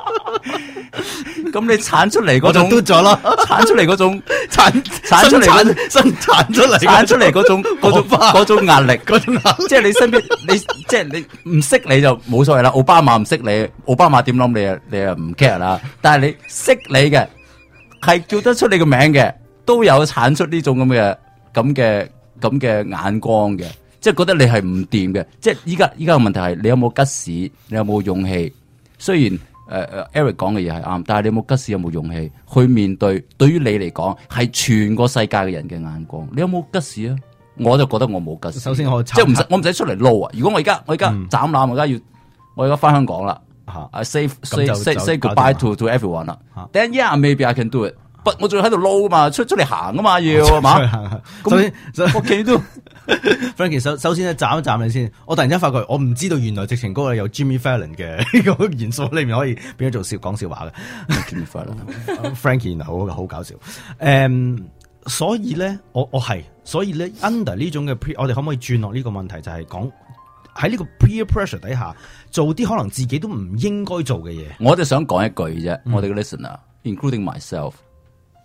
咁你產出嚟嗰種， 我就嘟咗咯， 產出嚟嗰種， 產產出嚟嗰生產出嚟， 產出嚟嗰種嗰種嗰種壓力， 嗰種壓力， 即係你身邊，你即係你唔識你就冇所謂啦。奧巴馬唔識你，奧巴馬點諗你啊？你啊唔 care 啦。但係你識你嘅，係叫得出你個名嘅，都有產出呢種咁嘅咁嘅咁嘅眼光嘅，即係覺得你係唔掂嘅。即係依家依家嘅問題係你有冇吉屎，你有冇勇氣？雖然誒誒、呃、Eric 講嘅嘢係啱，但係你有冇吉屎，有冇勇氣去面對？對於你嚟講係全個世界嘅人嘅眼光，你有冇吉屎啊？我就覺得我冇吉屎。 首先我即係唔使我唔使出嚟撈啊！如果我而家我而家斬纜，我而家要我而家翻香港啦。啊 say say say say goodbye to to everyone 啦。Then yeah maybe I can do it。不，我仲要喺度撈啊嘛，出出嚟行啊嘛，要係嘛？ 首先， 我企都 Frankie 首首先咧，斬一斬你先。我突然間發覺，我唔知道原來直情嗰個有 Jimmy Fallon 嘅呢個元素裏面可以變咗做笑講笑話嘅。 Jimmy Fallon，Frankie 好好搞笑。誒、um,，所以咧，我我係，所以咧 under 呢種嘅 pre， 我哋可唔可以轉落呢個問題，就係講喺呢個 peer pressure 底下做啲可能自己都唔應該做嘅嘢。 我就想講一句啫，嗯、我哋嘅 listener，including myself。誒、uh, ，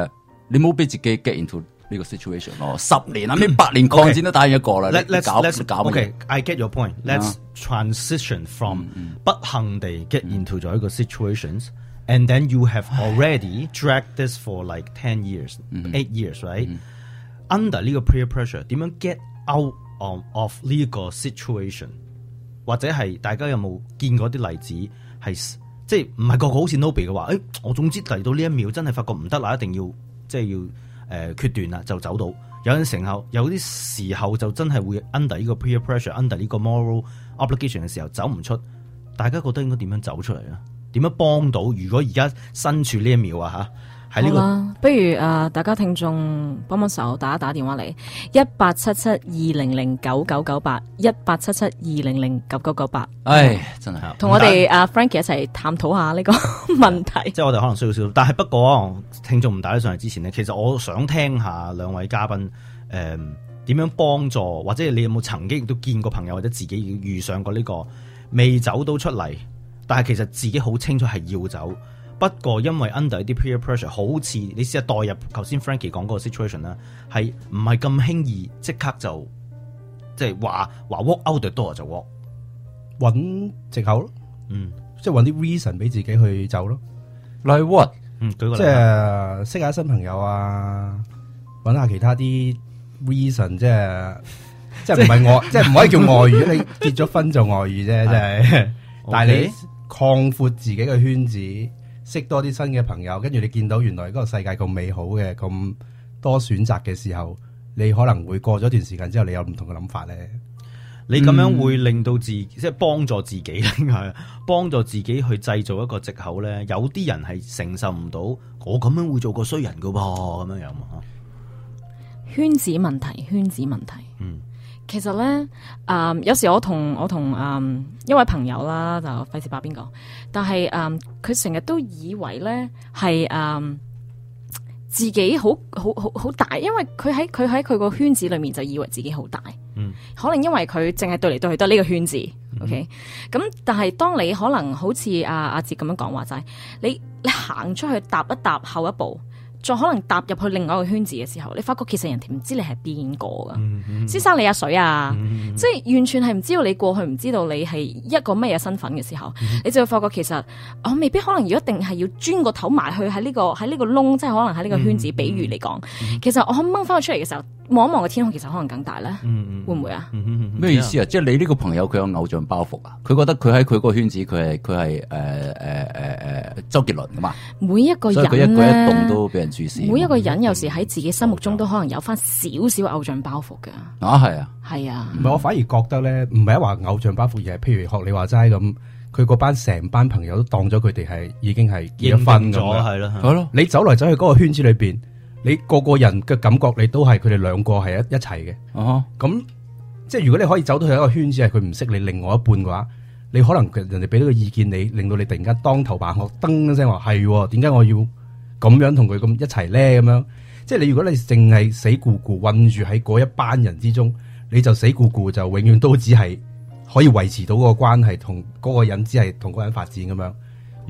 你冇俾自己 get into 呢個 situation 咯，十年啊，咩八年抗戰都打完一個啦。 Let, 你搞 let's, 搞 OK，I、okay, get your point. Let's、uh, transition from、嗯、不幸地 get into 咗一個 situations，and、嗯、then you have already dragged this for like ten years, eight、嗯、years, right?、嗯、Under 呢個 peer pressure， 點樣 get out of of 呢個 situation？ 或者係大家有冇見過啲例子係？即係唔係個個好似 Nobby 嘅話，誒、欸，我總之嚟到呢一秒真係發覺唔得啦，一定要即係要誒、呃、決斷啦，就走到。有陣時候，有啲時候就真係會 under 呢個 peer pressure，under 呢個 moral obligation 嘅時候走唔出。大家覺得應該點樣走出嚟咧？點樣幫到？如果而家身處呢一秒啊吓，喺呢、這個， 不如誒、呃、大家聽眾幫幫手打一打電話嚟一八七七二零零九九九八一八七七二零零九九九八。 唉，真係同我哋阿 Frankie 一齊探討下呢個問題。 即係我哋可能需要少，但係不過聽眾唔打得上嚟之前呢，其實我想聽下兩位嘉賓誒點樣幫助，或者你有冇曾經都見過朋友或者自己遇上過呢、這個未走到出嚟，但係其實自己好清楚係要走。不過因為 under 一啲 peer pressure， 好似你試下代入頭先 Frankie 講嗰個 situation 啦，係唔係咁輕易即刻就即係話話 walk out the door 就 walk， 揾藉口咯，嗯，即係揾啲 reason 俾自己去走咯。 Like what？ 嗯，舉個例， 即係識下新朋友啊，揾下其他啲 reason， 即係即係唔係外，即係唔可以叫外遇，你結咗婚就外遇啫，即係。但係你擴闊自己嘅圈子。識多啲新嘅朋友，跟住你見到原來嗰個世界咁美好嘅，咁多選擇嘅時候，你可能會過咗段時間之後，你有唔同嘅諗法咧。 你咁樣會令到自己，即係幫助自己，係幫助自己去製造一個藉口咧。有啲人係承受唔到，我咁樣會做個衰人噶噃，咁樣樣嘛。 圈子問題，圈子問題。嗯。其實咧，誒、嗯，有時我同我同誒、嗯、一位朋友啦，就費事爆邊個，但係誒，佢成日都以為咧係誒自己好好好好大，因為佢喺佢喺佢個圈子裏面就以為自己好大，嗯，可能因為佢淨係對嚟對去得呢個圈子、嗯、，OK，咁但係當你可能好似阿阿哲咁樣講話齋，你你行出去踏一踏後一步。再可能踏入去另外一個圈子嘅時候，你發覺其實人哋唔知你係邊個噶，先生你阿水啊，嗯、即係完全係唔知道你過去，唔知道你係一個乜嘢身份嘅時候，嗯、你就會發覺其實我未必可能，如果一定係要鑽個頭埋去喺呢、這個喺呢個窿，即係可能喺呢個圈子，嗯、比喻嚟講，嗯、其實我可掹翻佢出嚟嘅時候，望一望個天空，其實可能更大咧，嗯、會唔會啊？咩、 嗯嗯、意思啊？即係你呢個朋友佢有偶像包袱啊？佢覺得佢喺佢個圈子，佢係佢係誒誒誒誒周杰倫噶嘛？ 每一個人咧， 所以佢一舉一動都俾人注視。 每一個人有時喺自己心目中都可能有翻少少偶像包袱嘅。 啊，係啊， 係啊。 唔係，我反而覺得咧，唔係一話偶像包袱，而係譬如學你話齋咁，佢嗰班成班朋友都當咗佢哋係已經係結咗婚咁樣，係咯，係咯。你走嚟走去嗰個圈子裏邊，你個個人嘅感覺，你都係佢哋兩個係一一齊嘅。哦，咁即係如果你可以走到去一個圈子，係佢唔識你另外一半嘅話，你可能人哋俾到個意見你，令到你突然間當頭棒喝，噔一聲話係，點解我要咁樣同佢咁一齊咧？咁樣，即係你如果你淨係死咕咕困住喺嗰一班人之中，你就死咕咕就永遠都只係可以維持到嗰個關係，同嗰個人只係同嗰個人發展咁樣。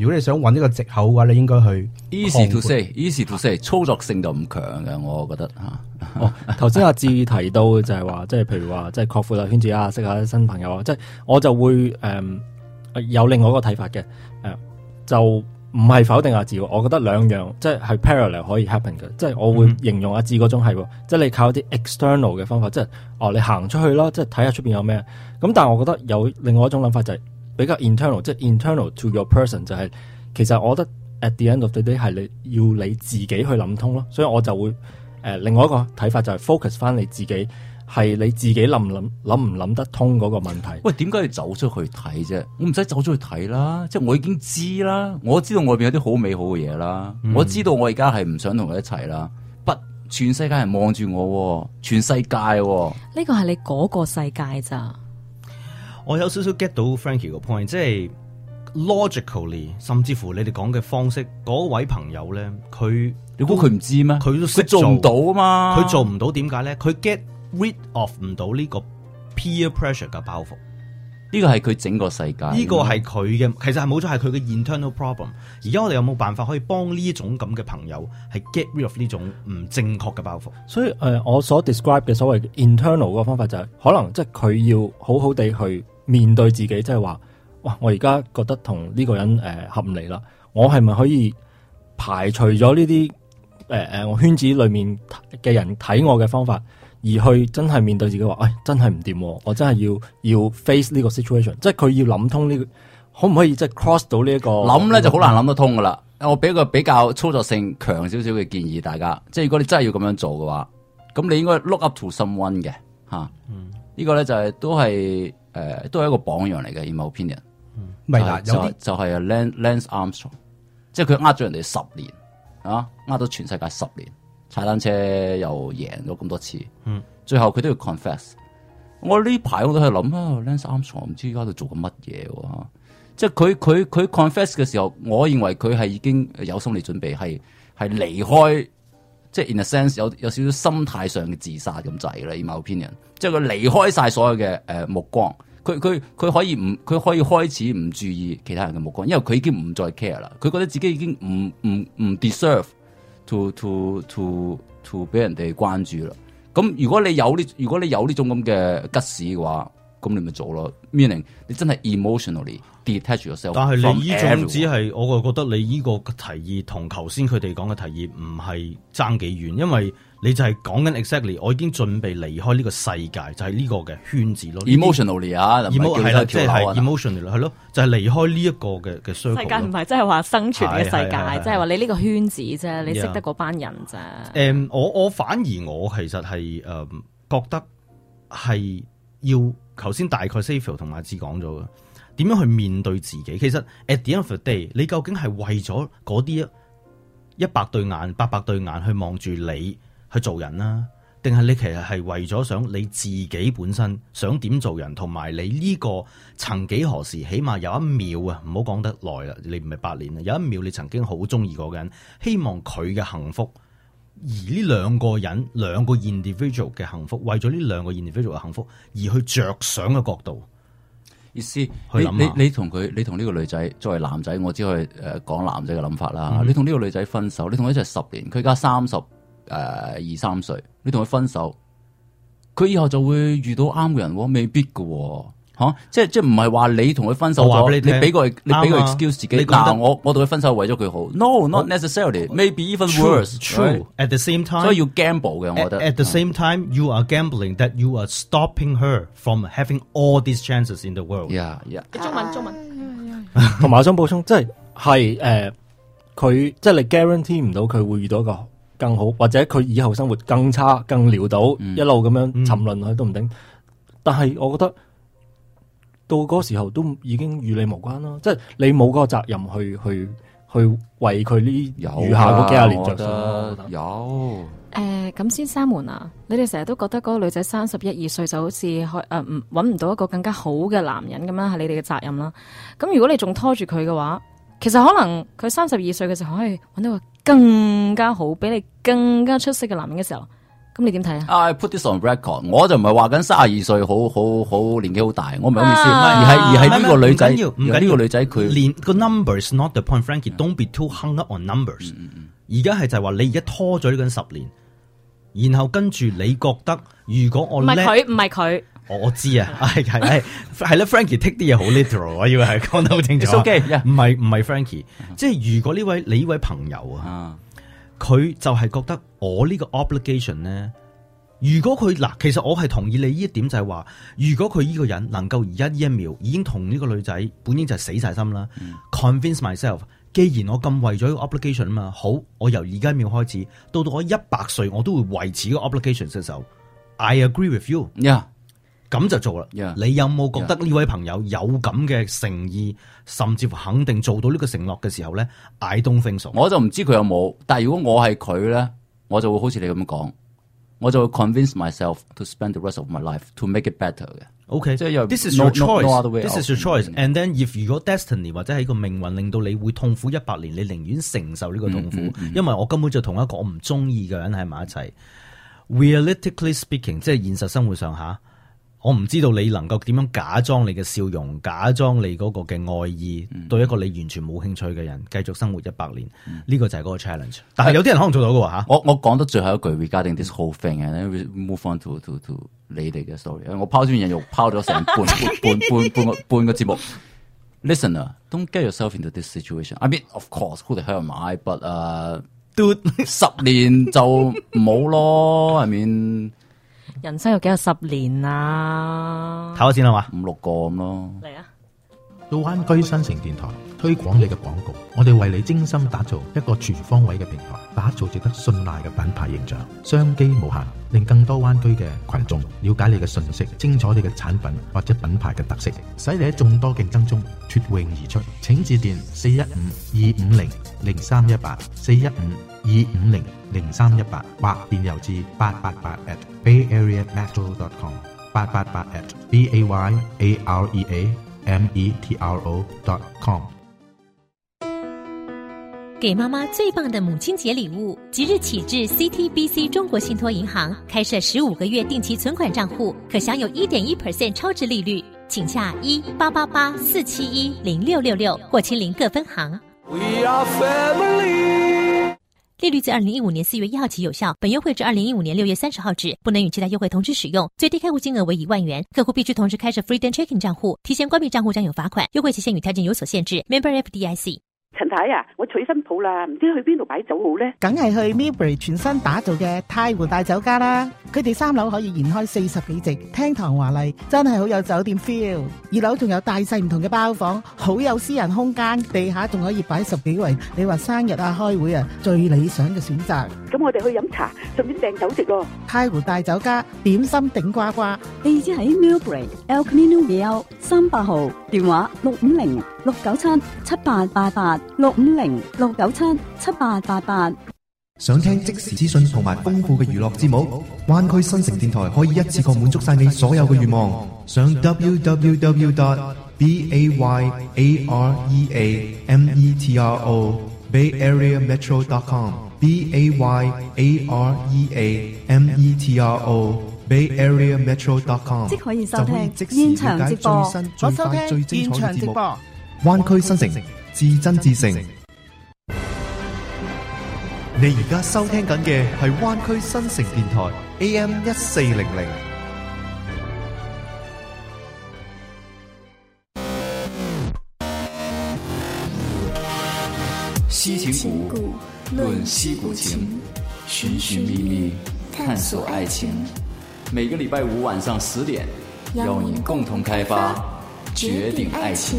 如果你想揾一個藉口嘅話，你應該去 easy to say，easy to say， 操作性就唔強嘅，我覺得嚇。 哦，頭先阿志提到嘅就係話，即係譬如話，即係擴闊下圈子啊，識下啲新朋友啊，即係我就會誒、呃、有另外一個睇法嘅，誒、呃、就唔係否定阿志，我覺得兩樣即係係 parallel 可以 happen 嘅，即係我會形容阿志嗰種係，即係你靠啲 external 嘅方法，即係哦你行出去啦，即係睇下出邊有咩，咁但係我覺得有另外一種諗法就係比較 internal， 即係 internal to your person， 就係其實我覺得 at the end of the day 係你要你自己去諗通咯，所以我就會。誒、呃，另外一個睇法就係 focus 翻你自己，係你自己諗唔諗諗唔諗得通嗰個問題。 喂，點解要走出去睇啫？我唔使走出去睇啦，即係我已經知啦，我知道外邊有啲好美好嘅嘢啦，嗯、我知道我而家係唔想同佢一齊啦。不，全世界人望住我，全世界。呢個係你嗰個世界咋？ 我有少少 get 到 Frankie 個 point， 即係 logically， 甚至乎你哋講嘅方式，嗰位朋友咧，佢。 你估佢唔知咩？ 佢都識做唔到啊嘛！ 佢做唔到點解咧？佢 get rid of 唔到呢個 peer pressure 嘅包袱。 呢個係佢整個世界。呢個係佢嘅，其實係冇錯係佢嘅 internal problem。而家我哋有冇辦法可以幫呢種咁嘅朋友係 get rid of 呢種唔正確嘅包袱？ 所以誒、呃，我所 describe 嘅所謂 internal 嗰個方法就係、是，可能即係佢要好好地去面對自己，即係話，哇！我而家覺得同呢個人誒、呃、合唔嚟啦，我係咪可以排除咗呢啲？誒、呃、誒，我圈子裏面嘅人睇我嘅方法，而去真係面對自己話，誒、哎，真係唔掂，我真係要要 face 呢個 situation， 即係佢要諗通呢、這個，可唔可以即係 cross 到呢、這、一個？ 諗咧就好難諗得通噶啦。我俾個比較操作性強少少嘅建議大家，即係如果你真係要咁樣做嘅話，咁你應該 look up to someone 嘅吓，啊嗯、個呢個咧就係、是、都係誒、呃、都係一個榜樣嚟嘅 in my opinion。唔係啦，就係、是、就係、是、啊 Lance Armstrong， 即係佢呃咗人哋十年。啊！呃到全世界十年，踩單車又贏咗咁多次，嗯，最後佢都要 confess。我呢排我都喺度諗啊 ，Lance Armstrong 唔知而家度做緊乜嘢喎？即係佢佢佢 confess 嘅時候，我認為佢係已經有心理準備，係係離開，即係 in a sense 有有少少心態上嘅自殺咁滯啦。in my opinion，即係佢離開晒所有嘅誒、呃、目光。佢佢佢可以唔佢可以開始唔注意其他人嘅目光，因為佢已經唔再 care 啦。佢覺得自己已經唔唔唔 deserve to to to to 俾人哋關注啦。咁如果你有呢如果你有呢種咁嘅吉士嘅話，咁你咪做咯。Meaning 你真係 emotionally detach yourself。但係你呢種只係我就覺得你呢個提議同頭先佢哋講嘅提議唔係爭幾遠，因為你就係講緊 exactly， 我已經準備離開呢個世界，就係、是、呢個嘅圈子咯。 emotionally 啊， 係啦，即係 emotionally 係咯，就係、是、離開呢一個嘅嘅 circle。世界唔係即係話生存嘅世界，即係話你呢個圈子啫，你識得嗰班人啫。 誒、yeah. um, 我我反而我其實係誒、呃、覺得係要頭先大概 Xavier 同阿志講咗嘅，點樣去面對自己？其實 at the end of the day， 你究竟係為咗嗰啲一百對眼、八百對眼去望住你？去做人啦，定係你其實係為咗想你自己本身想點做人，同埋你呢個曾幾何時，起碼有一秒啊，唔好講得耐啦，你唔係八年啦，有一秒你曾經好中意嗰個人，希望佢嘅幸福，而呢兩個人兩個 individual 嘅幸福，為咗呢兩個 individual 嘅幸福而去着想嘅角度， 意思你你你同佢，你同呢個女仔作為男仔，我只可以誒講男仔嘅諗法啦。嗯、你同呢個女仔分手，你同佢一齊十年，佢而家三十。誒、呃，二三歲，你同佢分手，佢以後就會遇到啱嘅人喎，未必嘅，吓、啊，即係即係唔係話你同佢分手咗，你俾個你俾個 excuse 自己，嗱，我我同佢分手為咗佢好 ，no，not necessarily，maybe even worse，true。 At the same time， 所以要 gamble 嘅，我覺得。 At the same time，you are gambling that you are stopping her from having all these chances in the world。 Yeah， yeah。 中文中文， 同埋我想補充，即係係誒，佢、呃、即係你 guarantee 唔到佢會遇到一個更好，或者佢以後生活更差、更潦倒，嗯、一路咁樣沉淪去都唔定。嗯、但係我覺得到嗰個時候都已經與你無關啦，即係你冇嗰個責任去去去為佢呢餘下嗰幾廿年着想。 有誒，咁先生們啊，你哋成日都覺得嗰個女仔三十一二歲就好似誒唔搵唔到一個更加好嘅男人咁樣，係你哋嘅責任啦。咁如果你仲拖住佢嘅話，其實可能佢三十二歲嘅時候可以搵到個更加好、比你更加出色嘅男人嘅時候， 咁你點睇啊 ？I put this on record， 我就唔係話緊三十二歲好好好年紀好大，我唔係咁意思， 啊而係而係呢個女仔， 唔緊要，唔緊要呢個女仔佢連個 numbers not the point，Frankie，don't be too hung up on numbers。而家係就係話你而家拖咗呢個十年，然後跟住你覺得如果我唔係佢，唔係佢。 我我知啊，係係係係啦 ，Frankie take 啲嘢好 literal， 我以為係講得好清楚。 It's okay，yeah。 唔係唔係 Frankie， 即係如果呢位你呢位朋友啊，佢就係覺得我呢個 obligation 咧，如果佢嗱，其實我係同意你呢一點，就係話，如果佢呢個人能夠而家呢一秒已經同呢個女仔本應就係死晒心啦、嗯、，convince myself， 既然我咁為咗呢個 obligation 啊嘛，好，我由而家一秒開始，到到我一百歲，我都會維持呢個 obligation 嘅時候 ，I agree with you。Yeah。咁就做啦。Yeah. 你有冇覺得呢位朋友有咁嘅誠意，甚至乎肯定做到呢個承諾嘅時候咧 ？I don't think so。 我就唔知佢有冇，但係如果我係佢咧，我就會好似你咁講，我就會 convince myself to spend the rest of my life to make it better 嘅。 OK， 即係 this is your choice， no, no, no this is your choice。And then if 如果 destiny 或者係個命運令到你會痛苦一百年，你寧願承受呢個痛苦，嗯嗯嗯、因為我根本就同一個我唔中意嘅人喺埋一齊。Realistically speaking， 即係現實生活上下。我唔知道你能夠點樣假裝你嘅笑容，假裝你嗰個嘅愛意，嗯、對一個你完全冇興趣嘅人繼續生活一百年，呢、嗯、個就係嗰個 challenge。但係有啲人可能做到嘅吓。 我我講得最後一句 regarding this whole thing， and then we move on to to to 你哋嘅 story。我拋磚引玉，拋咗成半半半半個半個節目。Listener， don't get yourself into this situation. I mean, of course, who the hell am I? But 啊、uh, 十年就唔好咯。I mean。 人生有幾多十年啊？ 睇下先啦嘛， 五六個咁咯。 嚟啊！ 到灣區新城電台推廣你嘅廣告，我哋為你精心打造一個全方位嘅平台，打造值得信賴嘅品牌形象，商機無限，令更多灣區嘅群眾了解你嘅信息，清楚你嘅產品或者品牌嘅特色，使你喺眾多競爭中脫穎而出。請致電四一五二五零零三一八四一五二五零零三一八，或電郵至八八八 at bay area metro dot com 八八八 at b a y a r e a m e t r o dot com。 给妈妈最棒的母亲节礼物，即日起至 C T B C 中国信托银行开设十五个月定期存款账户，可享有 一点一 percent 超值利率。请洽一八八八四七一零六六六或亲临各分行。We are family。利率自二零一五年四月一号起有效，本优惠至二零一五年六月三十号止，不能与其他优惠同时使用。最低开户金额为一万元，客户必须同时开设 Freedom Checking 账户，提前关闭账户将有罚款。优惠期限与条件有所限制。Member F D I C。 陳太啊，我娶新抱啦，唔知去邊度擺酒好咧？ 梗係去 Millbury 全新打造嘅太湖大酒家啦！佢哋三樓可以延開四十幾席，廳堂華麗，真係好有酒店 feel。二樓仲有大細唔同嘅包房，好有私人空間，地下仲可以擺十幾圍。你話生日啊、開會啊，最理想嘅選擇。 咁我哋去飲茶，順便訂酒食咯。 太湖大酒家點心頂呱呱， 地址喺 Millbury El Camino Real 三百號，電話六五零六九七七八八八。六五零六九七七八八八。 想聽即時資訊同埋豐富嘅娛樂節目，灣區新城電台可以一次過滿足晒你所有嘅願望。上 w w w dot b a y a r e a m e t r o bay area metro dot com b a y a r e a m e t r o bay area metro dot com 即可以收聽現場直播，我收聽現場直播。 灣區新城。至真至誠，你而家收聽緊嘅係灣區新城電台 A M 一四零零。 西情谷論西谷情，尋尋覓覓探索愛情。每個禮拜五晚上十點，邀你共同開發絕頂愛情。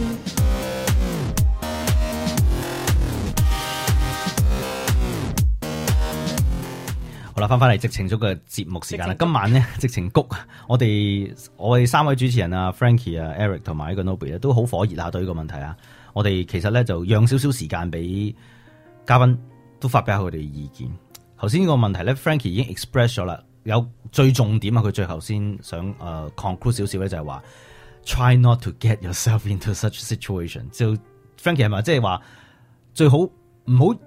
好啦，翻翻嚟矽情谷嘅節目時間啦。今晚咧，矽情谷，我哋我哋三位主持人啊 ，Frankie 啊 ，Eric 同埋呢個 Nobby 咧，都好火熱下對呢個問題啊。我哋其實咧就讓少少時間俾嘉賓都發表下佢哋嘅意見。頭先呢個問題咧 ，Frankie 已經 express 咗啦，有最重點啊，佢最後先想誒、呃、conclude 少少咧，就係話 try not to get yourself into such situation。就 Frankie 係咪即係話最好唔好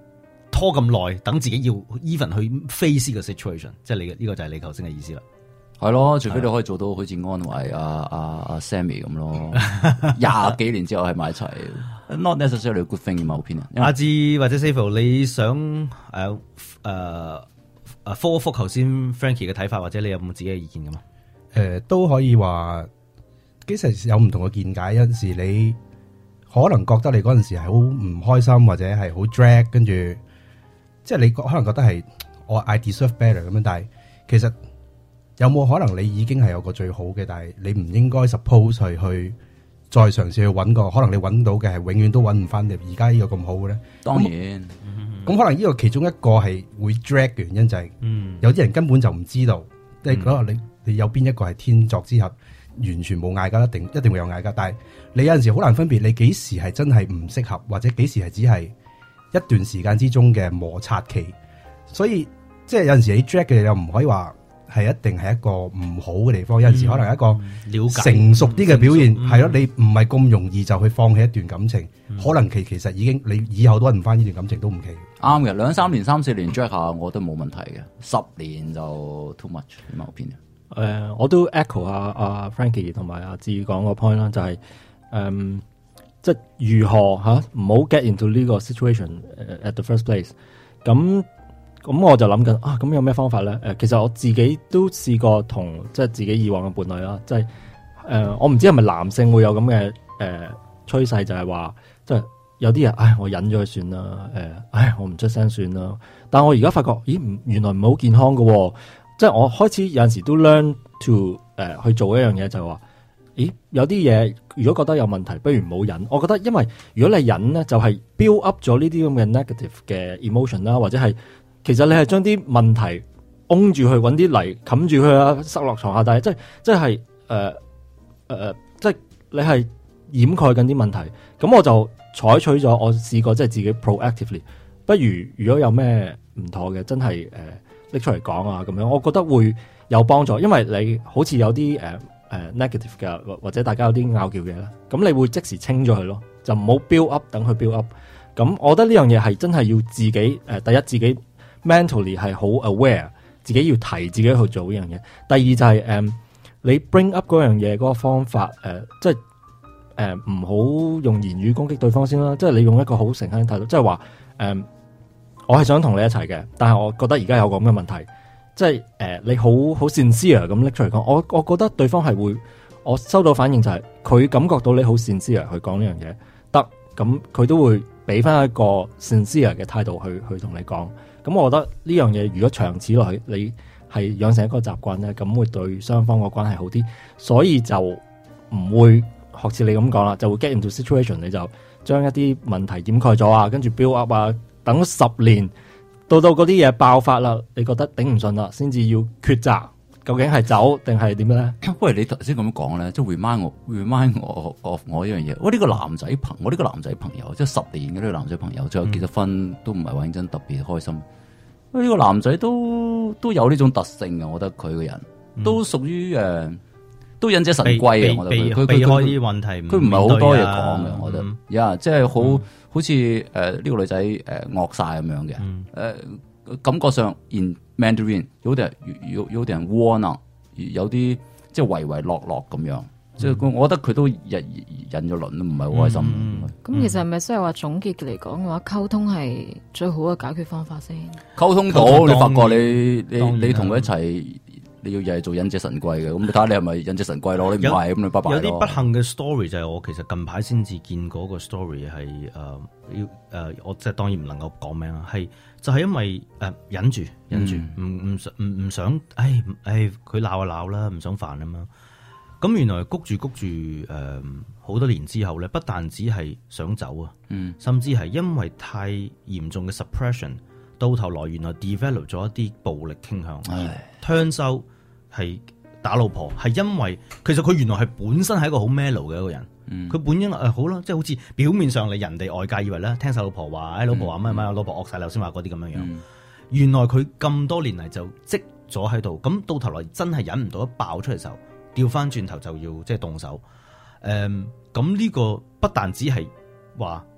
拖咁耐，等自己要 even 去 face 個 situation， 即係你嘅呢個就係你頭先嘅意思啦。 係咯，除非你可以做到好似安慰阿阿阿 Sammy 咁咯，廿幾年之後喺埋一齊，not necessarily a good thing in my opinion。 阿志或者 Samuel， 你想誒誒誒科福頭先 Frankie 嘅睇法，或者你有冇自己嘅意見噶嘛？ 誒、呃，都可以話，其實有唔同嘅見解。有陣時你可能覺得你嗰陣時係好唔開心，或者係好 drag， 跟住即係你可能覺得係我 I deserve better 咁樣，但係其實。有冇可能你已經係有個最好嘅，但係你唔應該 suppose 去去再嘗試去揾個，可能你揾到嘅係永遠都揾唔翻你而家呢個咁好嘅咧？ 當然， 咁、嗯、可能呢個其中一個係會 drag 嘅原因就係、是， 嗯、有啲人根本就唔知道，即係可能你你有邊一個係天作之合，完全冇嗌交，一定一定會有嗌交，但係你有陣時好難分別，你幾時係真係唔適合，或者幾時係只係一段時間之中嘅摩擦期，所以即係有陣時你 drag 嘅又唔可以話。係一定係一個唔好嘅地方，有陣時可能係一個成熟啲嘅表現，係咯、嗯，你唔係咁容易就去放棄一段感情，嗯、可能其其實已經你以後都揾唔翻呢段感情都唔奇。 啱嘅，兩三年、三四年 drag 下，我都冇問題嘅。十年就 too much，喺我邊誒，我都 echo 阿阿 Frankie 同埋阿志講個 point 啦，就係、是、誒，即、嗯、係、就是、如何吓唔好 get into 呢個 situation at the first place 咁。咁我就諗緊啊，咁有咩方法咧？誒，其實我自己都試過同即係自己以往嘅伴侶啦，即係誒，我唔知係咪男性會有咁嘅誒趨勢，就係話即係有啲人，唉，我忍咗佢算啦，誒，唉，我唔出聲算啦。但我而家發覺，咦，唔原來唔係好健康㗎，即係我開始有陣時都 learn to 誒、呃、去做一樣嘢，就係話，咦，有啲嘢如果覺得有問題，不如唔好忍。我覺得因為如果你忍咧，就係 build up 咗呢啲咁嘅 negative 嘅 emotion 啦，或者係。其實你係將啲問題擁住去揾啲泥冚住佢啊，塞落床下底，即係即係誒誒，即係你係掩蓋緊啲問題。咁我就採取咗，我試過即係自己 proactively， 不如如果有咩唔妥嘅，真係誒拎出嚟講啊咁樣，我覺得會有幫助，因為你好似有啲誒誒 negative 嘅，或者大家有啲拗撬嘅啦，咁你會即時清咗佢咯，就唔好 build up 等佢 build up。咁我覺得呢樣嘢係真係要自己誒、呃，第一自己。mentally 係好 aware， 自己要提自己去做呢樣嘢。第二就係、是、誒、嗯，你 bring up 嗰樣嘢嗰個方法，誒、呃，即係誒唔好用言語攻擊對方先啦。即係你用一個好誠懇嘅態度，即係話誒，我係想同你一齊嘅，但係我覺得而家有個咁嘅問題，即係誒、呃、你好好 sincere 咁拎出嚟講。我我覺得對方係會，我收到反應就係、是、佢感覺到你好 sincere 去講呢樣嘢，得咁佢都會俾翻一個 sincere 嘅態度去去同你講。咁我覺得呢樣嘢如果長此落去，你係養成一個習慣咧，咁會對雙方個關係好啲，所以就唔會學似你咁講啦，就會 get into situation， 你就將一啲問題掩蓋咗啊，跟住 build up 啊，等十年到到嗰啲嘢爆發啦，你覺得頂唔順啦，先至要抉擇，究竟係走定係點樣咧？ 喂，你頭先咁講咧，即係 remind 我 remind 我 of 我呢樣嘢。我呢個男仔朋，我呢個男仔朋友，即係十年嘅呢個男仔朋友，最後結咗婚，嗯、都唔係話認真特別開心。呢、這個男仔都都有呢種特性嘅，我覺得佢個人、嗯、都屬於誒，都忍者神龜啊！我覺得佢避開啲問題， 佢唔係好多嘢講嘅，我覺得，呀、 嗯， 即係好好似誒呢個女仔誒惡晒咁樣嘅，誒、嗯呃、感覺上 in Mandarin 有啲有有啲人 warn 啊，有啲即係唯唯諾諾咁樣。即係我覺得佢都忍忍咗輪都唔係好開心。咁、 嗯嗯、其實係咪即係話總結嚟講嘅話，溝通係最好嘅解決方法先？ 溝通到，你發覺你你你同佢一齊，你要又係做忍者神龜嘅，咁你睇下你係咪忍者神龜咯？你唔係咁，你拜拜咯。有啲不幸嘅 story 就係我其實近排先至見嗰個 story 係誒要誒，我即係當然唔能夠講名啦，係就係、是、因為誒、呃、忍住忍住，唔唔唔唔想，唉唉佢鬧就鬧啦，唔想煩啊嘛。咁原來谷住谷住誒好多年之後咧，不但只係想走啊、嗯，甚至係因為太嚴重嘅 suppression， 到頭來原來 develop 咗一啲暴力傾向。turns out 係打老婆，係因為其實佢原來係本身係一個好 mellow 嘅一個人。佢、嗯、本應誒、呃、好啦，即係好似表面上你人哋外界以為咧，聽晒老婆話，誒、哎、老婆話乜乜，老婆惡晒，頭先話嗰啲咁樣樣。嗯、原來佢咁多年嚟就積咗喺度，咁到頭來真係忍唔到一爆出嚟時候。調翻轉頭就要即係動手，誒咁呢個不但只係話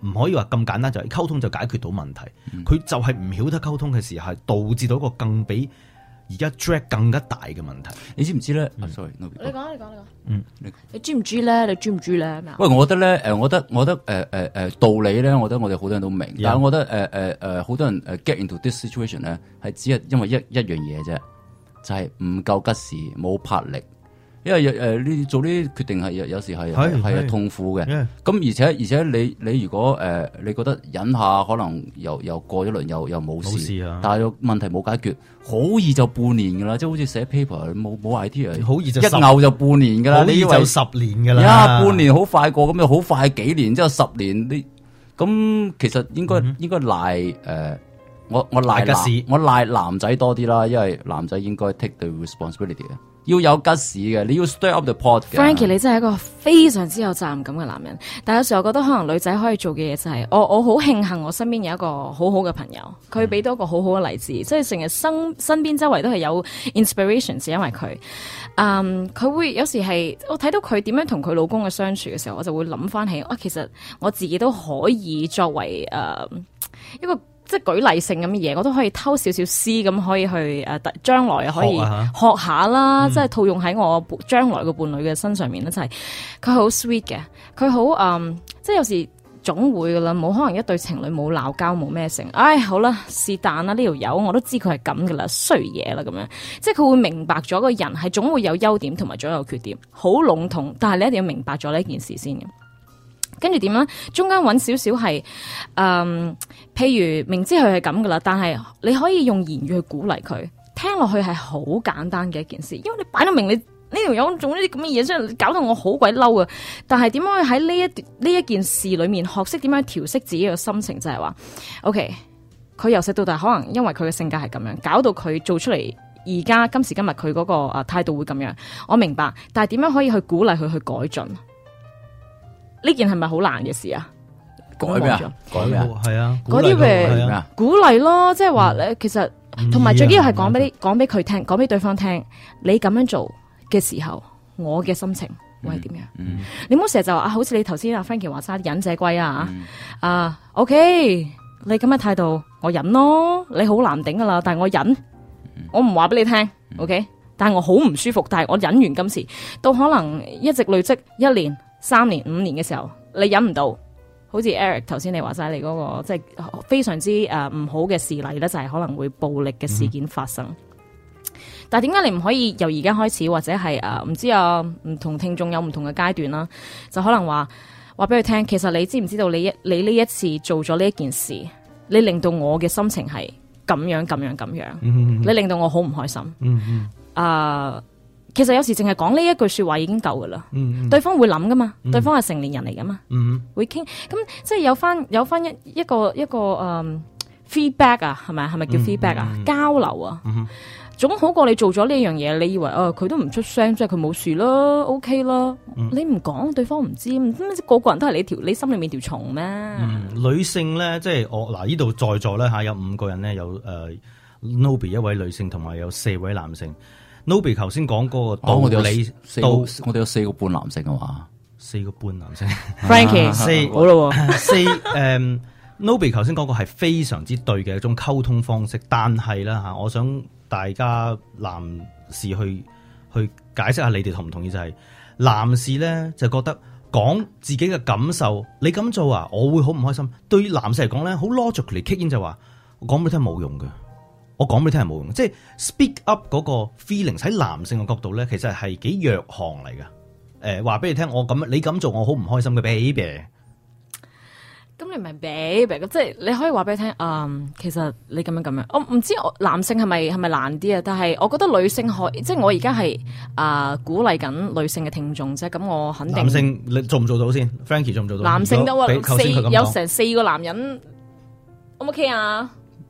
唔可以話咁簡單就係溝通就解決到問題。佢、嗯、就係唔曉得溝通嘅時候，係導致到一個更比而家 drag 更加大嘅問題。 你知唔知咧、嗯 oh, ？sorry，你講你講你講。 嗯， 你你知唔知咧？你知唔知咧？ 喂，我覺得咧，誒，我覺得，我覺得，誒誒誒，道理咧，我覺得我哋好多人都明， yeah. 但係我覺得，誒誒誒，好多人誒 get into this situation 咧，係只係因為一一樣嘢啫，就係唔夠吉時，冇魄力。因為誒，你做呢啲決定係有有時係係係痛苦嘅。咁 yeah. 而且而且你你如果誒、呃、你覺得忍下可能又又過一輪又又冇事，事啊、但係問題冇解決，好易就半年噶啦，即係好似寫 paper 冇冇 idea， 好易就一拗就半年噶啦， 你以為就十年噶啦， 呀半年好快過，咁又好快幾年之後十年，你咁其實應該、嗯、應該賴誒、呃，我我賴男我賴男仔多啲啦，因為男仔應該 take the responsibility 嘅。要有吉士嘅，你要 stir up the pot 嘅。 Frankie， 你真係一個非常之有責任感嘅男人，但有時候我覺得可能女仔可以做嘅嘢就係、是，我我好慶幸我身邊有一個好好嘅朋友，佢俾到一個好好嘅例子，即係成日身身邊周圍都係有 inspiration， 係因為佢，嗯，佢會有時係我睇到佢點樣同佢老公嘅相處嘅時候，我就會諗翻起，啊，其實我自己都可以作為誒、呃、一個。即係舉例性咁嘅嘢，我都可以偷少少師咁，可以去誒，將來可以學下啦，即係套用喺我將來嘅伴侶嘅身上面咧，就係佢好 sweet 嘅，佢好誒，即係有時總會噶啦，冇可能一對情侶冇鬧交冇咩成，唉好啦，是但啦，呢條友我都知佢係咁噶啦，衰嘢啦咁樣，即係佢會明白咗個人係總會有優點同埋總有缺點，好籠統，但係你一定要明白咗呢件事先嘅。跟住點咧？中間揾少少係，嗯，譬如明知佢係咁噶啦，但係你可以用言語去鼓勵佢，聽落去係好簡單嘅一件事，因為你擺到明你呢條友做呢啲咁嘅嘢，真係搞到我好鬼嬲啊！但係點樣喺呢一呢一件事裏面學識點樣調適自己嘅心情，就係話 ，OK，佢由細到大可能因為佢嘅性格係咁樣，搞到佢做出嚟而家今時今日佢嗰個啊態度會咁樣，我明白，但係點樣可以去鼓勵佢去改進？呢件係咪好難嘅事啊？ 改咩啊？改咩啊？ 係啊， 嗰啲咩鼓勵咯，即係話咧，其實同埋最緊要係講俾講俾佢聽，講俾對方聽，你咁樣做嘅時候，我嘅心情會係點樣？嗯嗯、你唔好成日就啊，好似你頭先阿 Frankie 話齋忍者龜啊，嗯、啊 OK， 你咁嘅態度，我忍咯，你好難頂噶啦，但係我忍，嗯、我唔話俾你聽 ，OK， 但係我好唔舒服，但係我忍完今次，到可能一直累積一年。三年五年嘅時候，你忍唔到，好似 Eric 頭先你話晒你嗰個即係非常之誒唔好嘅事例咧，就係可能會暴力嘅事件發生。嗯、但係點解你唔可以由而家開始，或者係誒唔知啊？唔同聽眾有唔同嘅階段啦，就可能話話俾佢聽，其實你知唔知道你一你呢一次做咗呢一件事，你令到我嘅心情係咁樣咁樣咁樣，嗯、你令到我好唔開心。嗯嗯，啊。其實有時淨係講呢一句說話已經夠噶啦，嗯嗯、對方會諗噶嘛，嗯、對方係成年人嚟噶嘛，嗯、會傾，咁即係有翻有翻一一個一個誒、um, feedback 啊，係咪係咪叫 feedback 啊？嗯、交流啊，嗯、總好過你做咗呢樣嘢，你以為誒佢、哦、都唔出聲，即係佢冇事啦 ，OK 啦，嗯、你唔講對方唔知，咁個個人都係你條你心裏面條蟲咩？ 嗯、女性咧，即係我嗱呢度在座咧吓有五個人咧，有誒、呃、Nobby 一位女性，同埋有四位男性。Nobby 頭先講嗰個道理， 到我哋有四個半男性啊嘛， 四個半男性。 Frankie， 四好咯， 四誒，Nobby 頭先講個係非常之對嘅一種溝通方式，但係啦吓，我想大家男士去去解釋下，你哋同唔同意？就係、是、男士咧就覺得講自己嘅感受，你咁做啊，我會好唔開心。對於男士嚟講咧，好 logically kick in 就話，我講俾你聽冇用嘅。我講俾你聽係冇用，即係 speak up 嗰個 feelings 喺男性嘅角度咧，其實係幾弱項嚟㗎。誒、呃，話俾你聽，我咁你咁做，我好唔開心嘅 baby。 咁你唔係 baby，即係你可以話俾佢聽，嗯，其實你咁樣咁樣，我唔知我男性係咪係咪難啲啊？但係我覺得女性可，即係我而家係啊鼓勵緊女性嘅聽眾啫。咁我肯定男性你做唔做到先 ？Frankie 做唔做到？ 男性都話四有成四個男人，O 唔 OK 啊？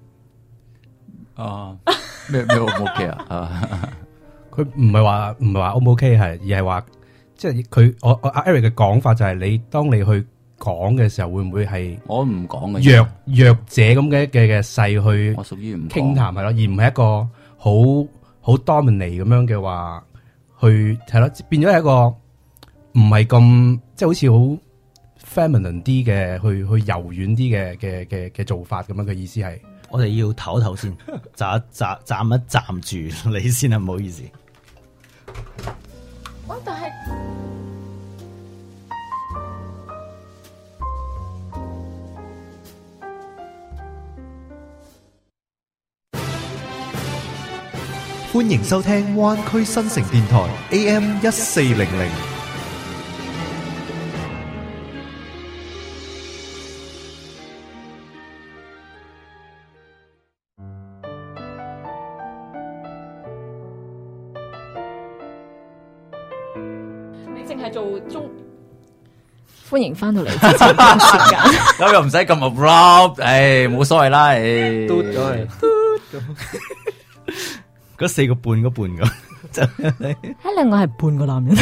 啊咩咩 O 唔 OK 啊？ 佢唔係話唔係話 O 唔 OK 係，而係話即係佢我我阿 Eric 嘅講法就係你當你去。講嘅時候會唔會係我唔講嘅弱弱者咁嘅嘅嘅勢去我屬於唔傾談係咯，而唔係一個好好 dominate 咁樣嘅話去係咯，變咗係一個唔係咁即係好似好 feminine 啲嘅，去去柔軟啲嘅嘅嘅嘅做法咁樣嘅意思係。 我哋要唞一唞先，暫一暫暫一暫住你先啊，唔好意思。 哦，但係歡迎收聽灣區新城電台 A M 一四零零。 歡迎翻到嚟之前嘅時間， 咁又唔使咁 abrupt，誒冇所謂啦，誒， 嘟咗係嘟，嗰四個半嗰半咁，就係喺兩個係半個男人。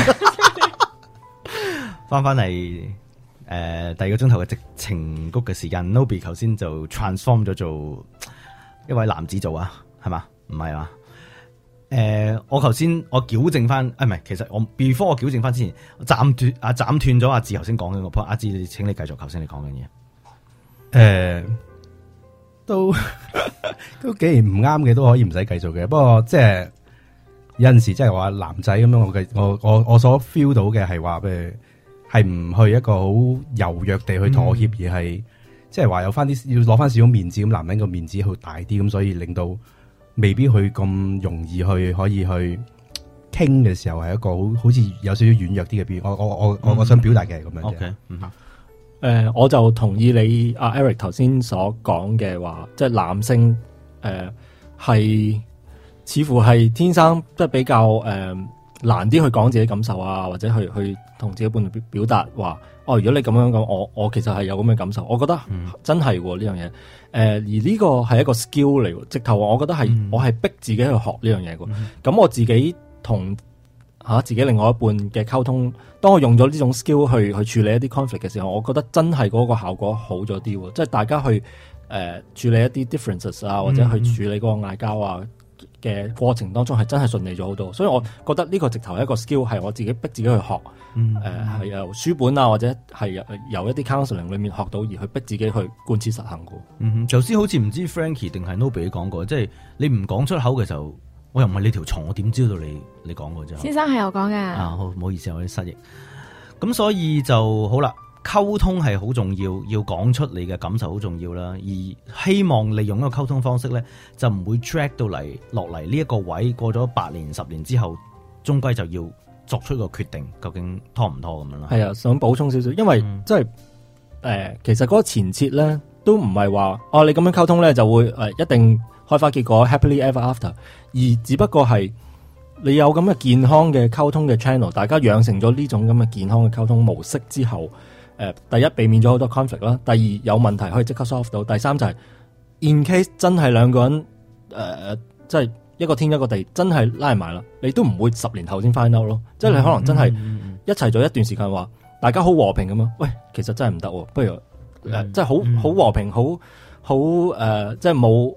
翻翻嚟誒第二個鐘頭嘅矽情谷嘅時間 ，Nobby 頭先就 transform 咗做一位男子做啊，係嘛？唔係嘛？誒、呃，我頭先我矯正翻，誒唔係，其實我 before 我矯正翻之前，斬斷啊斬斷咗阿志頭先講緊個 point，阿志你請你繼續頭先你講緊嘢。誒、 呃，都都既然唔啱嘅都可以唔使繼續嘅，不過即係有陣時即係話男仔咁樣，我嘅我我我所 feel 到嘅係話譬如係唔去一個好柔弱地去妥協，嗯、而係即係話有翻啲要攞翻少少面子，咁男人個面子好大啲，咁所以令到。未必去咁容易去可以去傾嘅時候係一個好好似有少少軟弱啲嘅表現。我我我我我想表達嘅係咁樣。 OK， 嗯誒、呃，我就同意你阿 Eric 頭先所講嘅話，即係男性誒係、呃、似乎係天生即係比較誒、呃、難啲去講自己感受啊，或者去去同自己伴侶表達話哦，如果你咁樣講，我我其實係有咁嘅感受，我覺得真係喎呢樣嘢。誒、呃，而呢個係一個 skill 嚟，直頭我覺得係、嗯、我係逼自己去學呢樣嘢嘅。咁、嗯、我自己同吓、啊、自己另外一半嘅溝通，當我用咗呢種 skill 去去處理一啲 conflict 嘅時候，我覺得真係嗰個效果好咗啲。即、就、係、是、大家去誒、呃、處理一啲 differences 啊，或者去處理嗰個嗌交啊嘅過程當中，係真係順利咗好多。所以我覺得呢個直頭係一個 skill， 係我自己逼自己去學。誒、嗯，係、呃、由書本啊，或者係由由一啲 counseling 裏面學到，而去逼自己去貫徹實行嘅。 嗯，頭先好似唔知 Frankie 定係 Nobby 講過，即係你唔講出口嘅時候，我又唔係你條蟲，我點知道你你講過啫？ 先生係我講嘅。 啊，好唔好意思，我啲失憶。咁所以就好啦，溝通係好重要，要講出你嘅感受好重要啦。而希望利用一個溝通方式咧，就唔會 drag 到嚟落嚟呢一個位，過咗八年十年之後，終歸就要作出一個決定，究竟拖唔拖咁樣啦？ 係啊，想補充少少，因為即係誒，其實嗰個前設咧都唔係話哦，你咁樣溝通咧就會誒、呃、一定開花結果 happily ever after，而只不過係你有咁嘅健康嘅溝通嘅 channel， 大家養成咗呢種咁嘅健康嘅溝通模式之後，誒、呃，第一避免咗好多 conflict 啦，第二有問題可以即刻 solve 到，第三就係、是、in case 真係兩個人誒，即、呃、係。就是一個天一個地，真係拉埋啦，你都唔會十年後先 find out 咯。即係你可能真係一齊咗一段時間，話大家好和平咁樣。喂，其實真係唔得，不如誒、呃，即係好好和平，好好誒，即係冇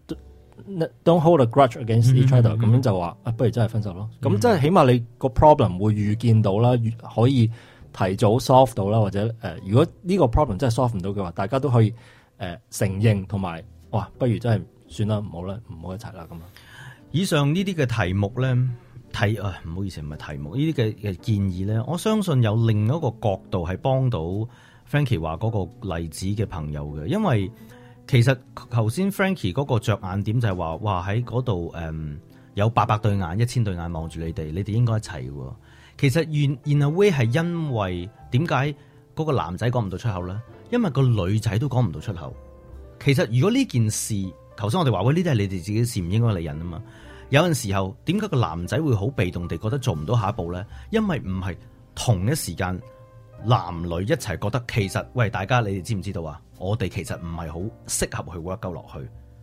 don't hold a grudge against each other，咁、嗯、樣就話、啊，不如真係分手咯。咁、嗯、即係起碼你個 problem 會預見到啦，可以提早 solve 到啦，或者誒、呃，如果呢個 problem 真係 solve 唔到嘅話，大家都可以誒、呃、承認同埋，哇，不如真係算啦，唔好啦，唔好一齊啦咁啊。 以上呢啲嘅題目咧，題啊唔好意思，唔係題目，呢啲嘅嘅建議咧，我相信有另一個角度係幫到 Frankie 話嗰個例子嘅朋友嘅，因為其實頭先 Frankie 嗰個着眼點就係話，哇喺嗰度誒有八百對眼、一千對眼望住你哋，你哋應該一齊喎。其實 in in a way 係因為點解嗰個男仔講唔到出口咧？因為個女仔都講唔到出口。其實如果呢件事，頭先我哋話喂，呢啲係你哋自己嘅事，唔應該理人啊嘛。有陣時候，點解個男仔會好被動地覺得做唔到下一步咧？因為唔係同一時間男女一齊覺得，其實喂，大家你哋知唔知道啊？我哋其實唔係好適合去 work 鳩落去。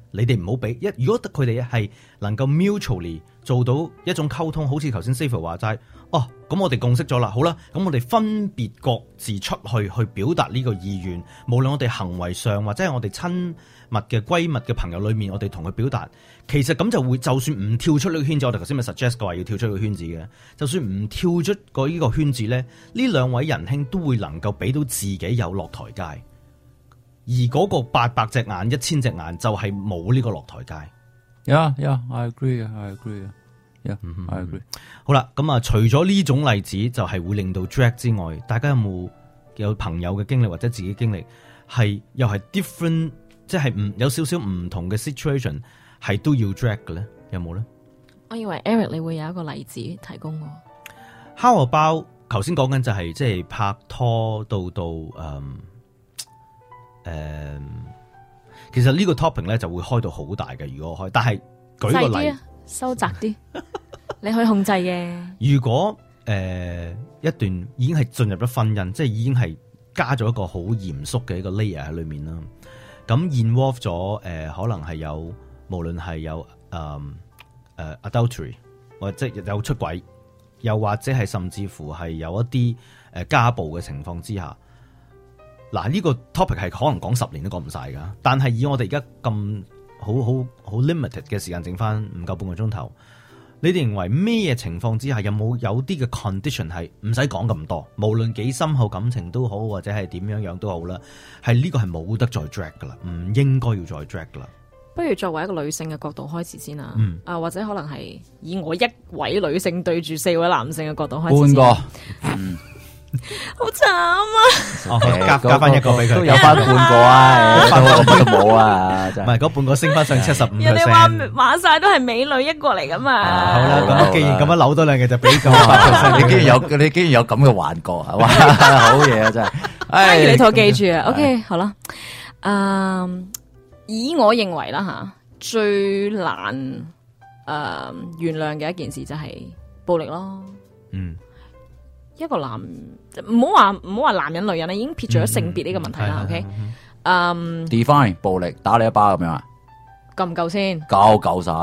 你哋唔好俾一。如果佢哋係能夠 mutually 做到一種溝通，好似頭先 Safer 話齋，哦，咁我哋共識咗啦，好啦，咁我哋分別各自出去去表達呢個意願，無論我哋行為上或者係我哋親密嘅閨蜜嘅朋友裏面，我哋同佢表達，其實咁就會就算唔跳出呢個圈子，我哋頭先咪 suggest 過話要跳出個圈子嘅，就算唔跳出個呢個圈子咧，呢兩位仁兄都會能夠俾到自己有落台階。而嗰個八百隻眼、一千隻眼就係冇呢個落台階。 Yeah, yeah, I agree, I agree. Yeah, I agree. 好啦，咁啊，除咗呢種例子就係會令到 drag 之外，大家有冇有朋友嘅經歷或者自己經歷係又係 different， 即係唔有少少唔同嘅 situation 係都要 drag 嘅咧？有冇咧？ 我以為 Eric 你會有一個例子提供我。 How about 頭先講緊就係即係拍拖到到誒。嗯誒、嗯，其實呢個 topic 咧就會開到好大嘅，如果開，但係舉個例， 收窄啲，你可以控制嘅。 如果誒、呃、一段已經係進入咗婚姻，即係已經係加咗一個好嚴肅嘅一個 layer 喺裏面啦，咁 involve 咗誒、呃，可能係有無論係有誒誒、呃、adultery 或者有出軌，又或者係甚至乎係有一啲誒家暴嘅情況之下。嗱，呢個 topic 係可能講十年都講唔晒噶，但係以我哋而家咁好好好 limited 嘅時間，剩翻唔夠半個鐘頭，你哋認為咩情況之下有冇有啲嘅 condition 係唔使講咁多，無論幾深厚感情都好，或者係點樣樣都好啦，係呢個係冇得再 drag 噶啦，唔應該要再 drag 噶啦。 不如作為一個女性嘅角度開始先啦， 嗯， 啊或者可能係以我一位女性對住四位男性嘅角度開始先。 半個，嗯。 好慘啊！ 哦，加加翻一個俾佢， 都有翻半個啊，都都冇啊，真係。 唔係嗰半個升翻上七十五 percent。 人哋話話晒都係美女一個嚟噶嘛。 好啦，咁既然咁樣扭多兩嘅就俾咁， 你竟然有你竟然有咁嘅幻覺係嘛？好嘢啊，真係。 不如你同我記住啊 ，OK， 好啦。誒，以我認為啦吓，最難誒原諒嘅一件事就係暴力咯。 嗯。 一個男唔好話唔好話男人女人啦，已經撇除咗性別呢個問題啦。OK，嗯 define 暴力打你一巴咁樣啊？ 夠唔夠先？ 夠夠晒，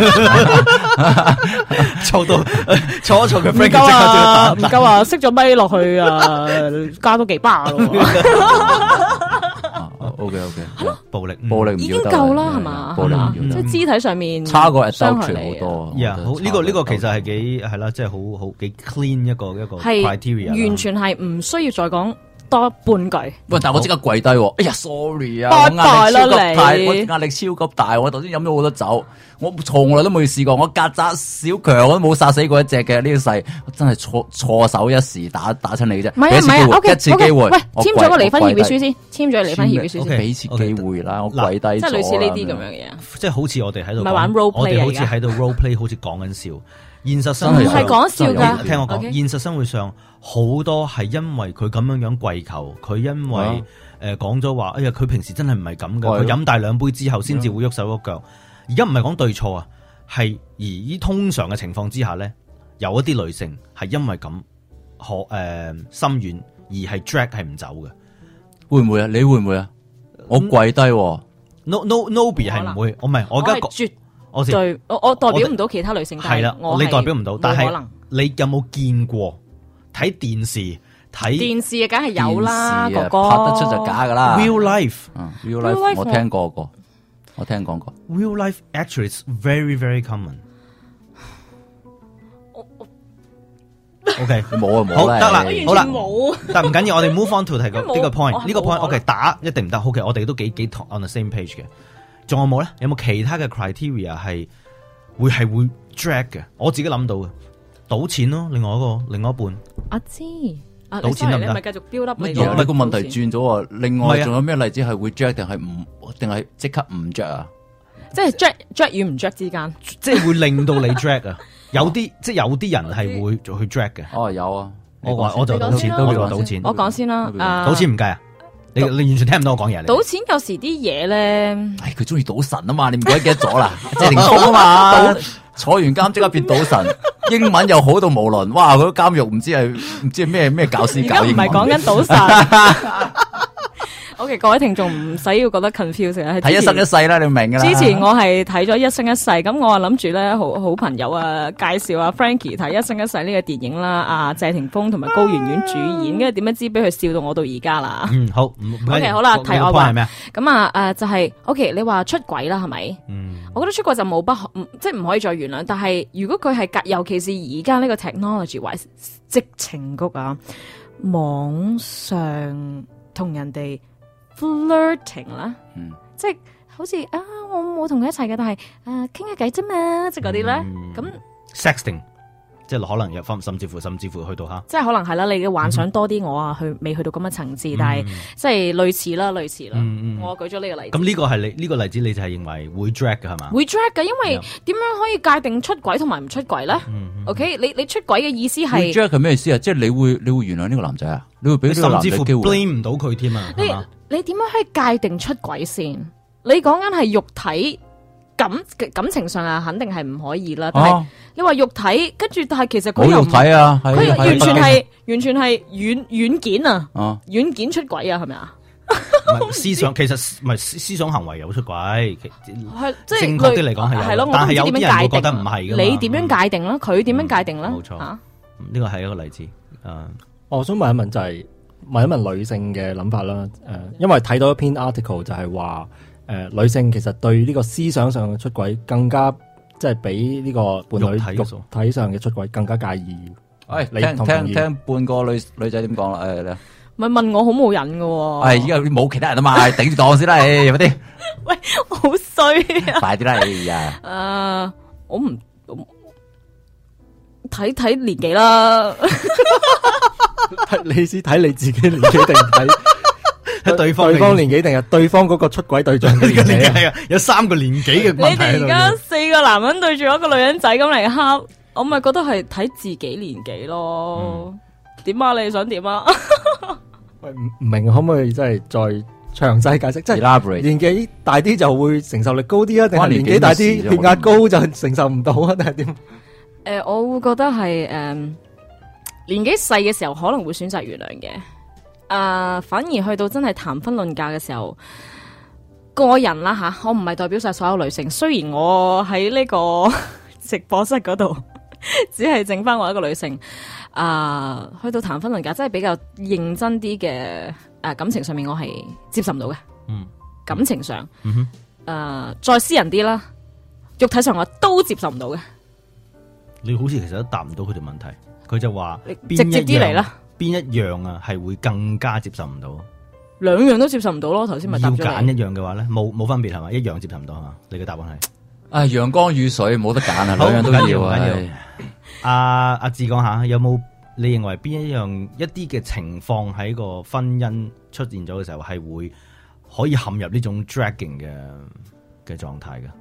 嘈到嘈一嘈嘅 friend 唔夠啊！唔夠啊！熄咗咪落去啊！加多幾巴咯。 OK OK， 係咯， 暴力暴力已經夠啦，係嘛？ 暴力唔要即係肢體上面差過 adultery 好多。 呀，好呢個呢個其實係幾係啦，即係好好幾 clean 一個一個 criteria， 完全係唔需要再講多半句。 喂，但係我即刻跪低，哎呀 ，sorry 啊， 拜拜啦你， 我壓力超級大，我頭先飲咗好多酒，我從來都冇試過，我曱甴小強我都冇殺死過一隻嘅呢個世，我真係錯錯手一時打打親你啫。 唔係啊唔係啊，OK， 一次機會， 喂，簽咗個離婚協議書先，簽咗個離婚協議書先， 俾次機會啦，我跪低咗。 即係類似呢啲咁樣嘅嘢， 即係好似我哋喺度， 唔係玩 role play 我哋好似喺度 role play， 好似講緊笑。現實生活唔係講笑㗎， 聽我講， okay? 現實生活上好多係因為佢咁樣樣跪求，佢因為誒講咗話，哎呀，佢平時真係唔係咁嘅，佢飲大兩杯之後先至會喐手喐腳。而家唔係講對錯啊，係而依通常嘅情況之下咧，有一啲女性係因為咁可誒心軟而係 drag 係唔走嘅， 會唔會啊？你會唔會啊？我跪低、啊嗯、，no no Nobby 係唔會，我唔係我而家絕。 我對，我我代表唔到其他女性， 係啦，你代表唔到，但係你有冇見過睇電視睇電視啊？梗係有啦，哥哥拍得出就假噶啦。 Real life，Real life，, life 我聽過過，我聽講過。 Real life actually is very very common。OK， 冇啊冇， 好得啦，好啦， 冇。 但唔緊要，我哋 move on to 提個呢個 point，呢個 point，OK， 打一定唔得。OK， 我哋都幾幾 on the same page 嘅。仲有冇咧？有冇其他嘅 criteria 係會係會 drag 嘅？我自己諗到嘅，賭錢咯，另外一個，另外一半。 我知， 賭錢得唔得？ 你咪繼續 build up 你。 唔係個問題轉咗啊！另外仲有咩例子係會 drag 定係唔定係即刻唔 drag 啊？ 即係 drag drag 與唔 drag 之間， 即係會令到你 drag 啊！有啲即係有啲人係會去 drag 嘅。 哦，有啊， 我話我就賭錢，都叫賭錢。 我講先啦， 賭錢唔計啊！你你完全聽唔到我講嘢。 賭錢有時啲嘢咧， 唉，佢中意賭神啊嘛，你唔記得咗啦？謝霆鋒啊嘛，坐完監即刻變賭神，英文又好到無倫，哇！佢監獄唔知係唔知係咩咩教師教英文。 而家唔係講緊賭神。 OK， 各位聽眾唔使要覺得 confused 嘅， 睇一生一世啦，你明噶啦。 之前我係睇咗一生一世，咁我啊諗住咧，好好朋友啊介紹啊 Frankie 睇一生一世呢個電影啦，啊謝霆鋒同埋高圓圓主演，跟住點樣知俾佢笑到我到而家啦。 嗯，好。 OK， 好啦，題外話係咩？ 咁啊誒就係 OK， 你話出軌啦係咪？ 嗯， 我覺得出軌就冇不可，即係唔可以再原諒。但係如果佢係尤其是而家呢個 technology 或即情谷啊，網上同人哋 flirting 啦， 嗯， 即係好似啊，我冇同佢一齊嘅，但係誒傾下偈啫嘛，即係嗰啲咧，咁、 嗯、sexting， 即係可能有分，甚至乎甚至乎去到吓， 即係可能係啦，你嘅幻想多啲，我啊去未去到咁嘅層次， 嗯、 但係即係類似啦，類似啦。 嗯嗯、 我舉咗呢個例子。 咁呢個係你呢、呢個例子，你就係認為會 drag 嘅係嘛？ 會 drag 嘅，因為點樣可以界定出軌同埋唔出軌咧、嗯嗯、？OK， 你你出軌嘅意思係會 drag 係咩意思啊？即係你會你會原諒呢個男仔啊？你會俾呢個男仔機會？甚至乎 blame 唔到佢添啊？ 你你點樣可以界定出軌先？你講緊係肉體感感情上啊，肯定係唔可以啦。但係你話肉體，跟住但係其實佢又冇肉體啊， 佢完全係完全係軟軟件啊， 啊軟件出軌啊，係咪啊？ 思想其實唔係思想行為有出軌， 係即係正確啲嚟講係有，但係有啲人會覺得唔係噶嘛。 你點樣界定啦？佢點樣界定啦？ 冇錯，呢個係一個例子。誒， 我想問一問就係問一問女性嘅諗法啦。誒，因為睇到一篇 article 就係話。誒、呃，女性其實對呢個思想上嘅出軌更加，即係比呢個伴侶肉體上嘅出軌更加介意。 誒，你聽聽聽半個女女仔點講啦？誒，你咪問我好冇癮㗎喎。 係依家冇其他人啊嘛，頂住檔先啦，誒，快啲。 喂，好衰啊！ 快啲啦，哎呀。 誒，我唔睇睇年紀啦。 你先睇你自己年紀定睇？ 喺對方對方年紀定係對方嗰個出軌對象嘅年紀係啊，有三個年紀嘅問題喺度。 你哋而家四個男人對住一個女人仔咁嚟蝦，我咪覺得係睇自己年紀咯。點、嗯、啊？你想點啊？ 喂，唔唔明可唔可以即係再詳細解釋？即係年紀大啲就會承受力高啲啊，定係年紀大啲血壓高就承受唔到啊？定係點？誒、 呃，我會覺得係誒、呃、年紀細嘅時候可能會選擇原諒嘅。誒、uh, 反而去到真係談婚論嫁嘅時候，個人啦吓，我唔係代表晒所有女性。雖然我喺呢個直播室嗰度，只係剩翻我一個女性。啊、uh, 去到談婚論嫁，真係比較認真啲嘅誒感情上面，我係接受唔到嘅。 嗯， 感情上，誒、 嗯哼 uh, 再私人啲啦，肉體上我都接受唔到嘅。 你好似其實都答唔到佢哋問題，佢就話直接啲嚟啦。 邊一樣啊，係會更加接受唔到？ 兩樣都接受唔到咯。頭先咪答咗你。 要揀一樣嘅話咧，冇冇分別係嘛？一樣接受唔到係嘛？你嘅答案係？ 啊，陽光與水冇得揀啊，兩樣都要啊。 阿阿志講下，有冇你認為邊一樣一啲嘅情況喺個婚姻出現咗嘅時候，係會可以陷入呢種 dragging 嘅嘅狀態嘅？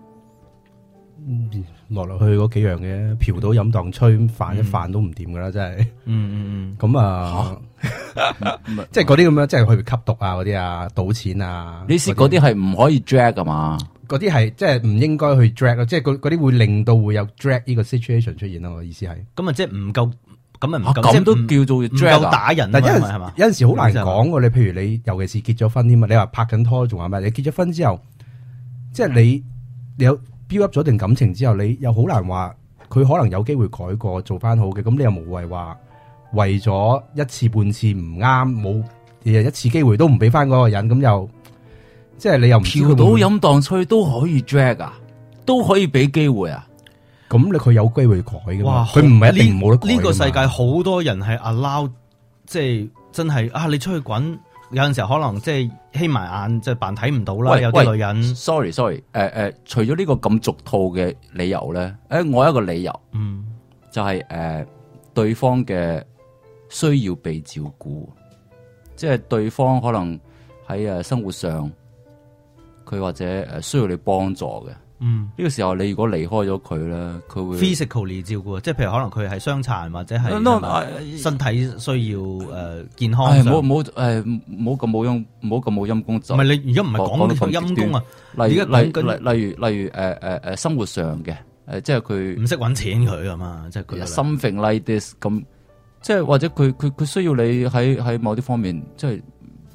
落落去嗰幾樣嘅，嫖賭飲蕩吹，飯一飯都唔掂噶啦，真係。 嗯嗯嗯。 咁啊，即係嗰啲咁樣，即係去吸毒啊，嗰啲啊，賭錢啊。 你試嗰啲係唔可以 drag 噶嘛？ 嗰啲係即係唔應該去 drag 咯，即係嗰嗰啲會令到會有 drag 呢個 situation 出現咯。我意思係， 咁啊，即係唔夠，咁啊唔夠， 咁都叫做 drag 唔夠打人。 但係有陣係嘛？ 有陣時好難講噶。你譬如你，尤其是結咗婚添嘛，你話拍緊拖仲話咩？你結咗婚之後，即係你你有。build up 咗段感情之後，你又好難話佢可能有機會改過做翻好嘅，咁你又無謂話為咗一次半次唔啱，冇一次機會都唔俾翻嗰個人，咁又即係你又唔嫖賭飲蕩吹都可以 drag 啊，都可以俾機會啊， 咁你佢有機會改噶嘛？佢唔係一定冇得改。 呢、這個世界好多人係 allow，即係真係啊！你出去滾。有陣時候可能即係欺埋眼，即係扮睇唔到啦。有啲女人 ，sorry sorry，誒、呃、誒、呃，除咗呢個咁俗套嘅理由咧，誒、呃，我有一個理由， 嗯， 就係、是、誒、呃，對方嘅需要被照顧，即係對方可能喺誒生活上，佢或者誒需要你幫助嘅。 嗯， 呢個時候你如果離開咗佢咧，佢會 physically 照顧，即係譬如可能佢係傷殘或者係身體需要誒、呃、健康。 唔好唔好誒，唔好咁冇陰，唔好咁冇陰功。唔係你而家唔係講呢個陰功啊， 例如例例例如例如誒誒誒生活上嘅誒、呃，即係佢唔識搵錢佢啊嘛，即係佢 something like this 咁，即係或者佢佢佢需要你喺喺某啲方面，即係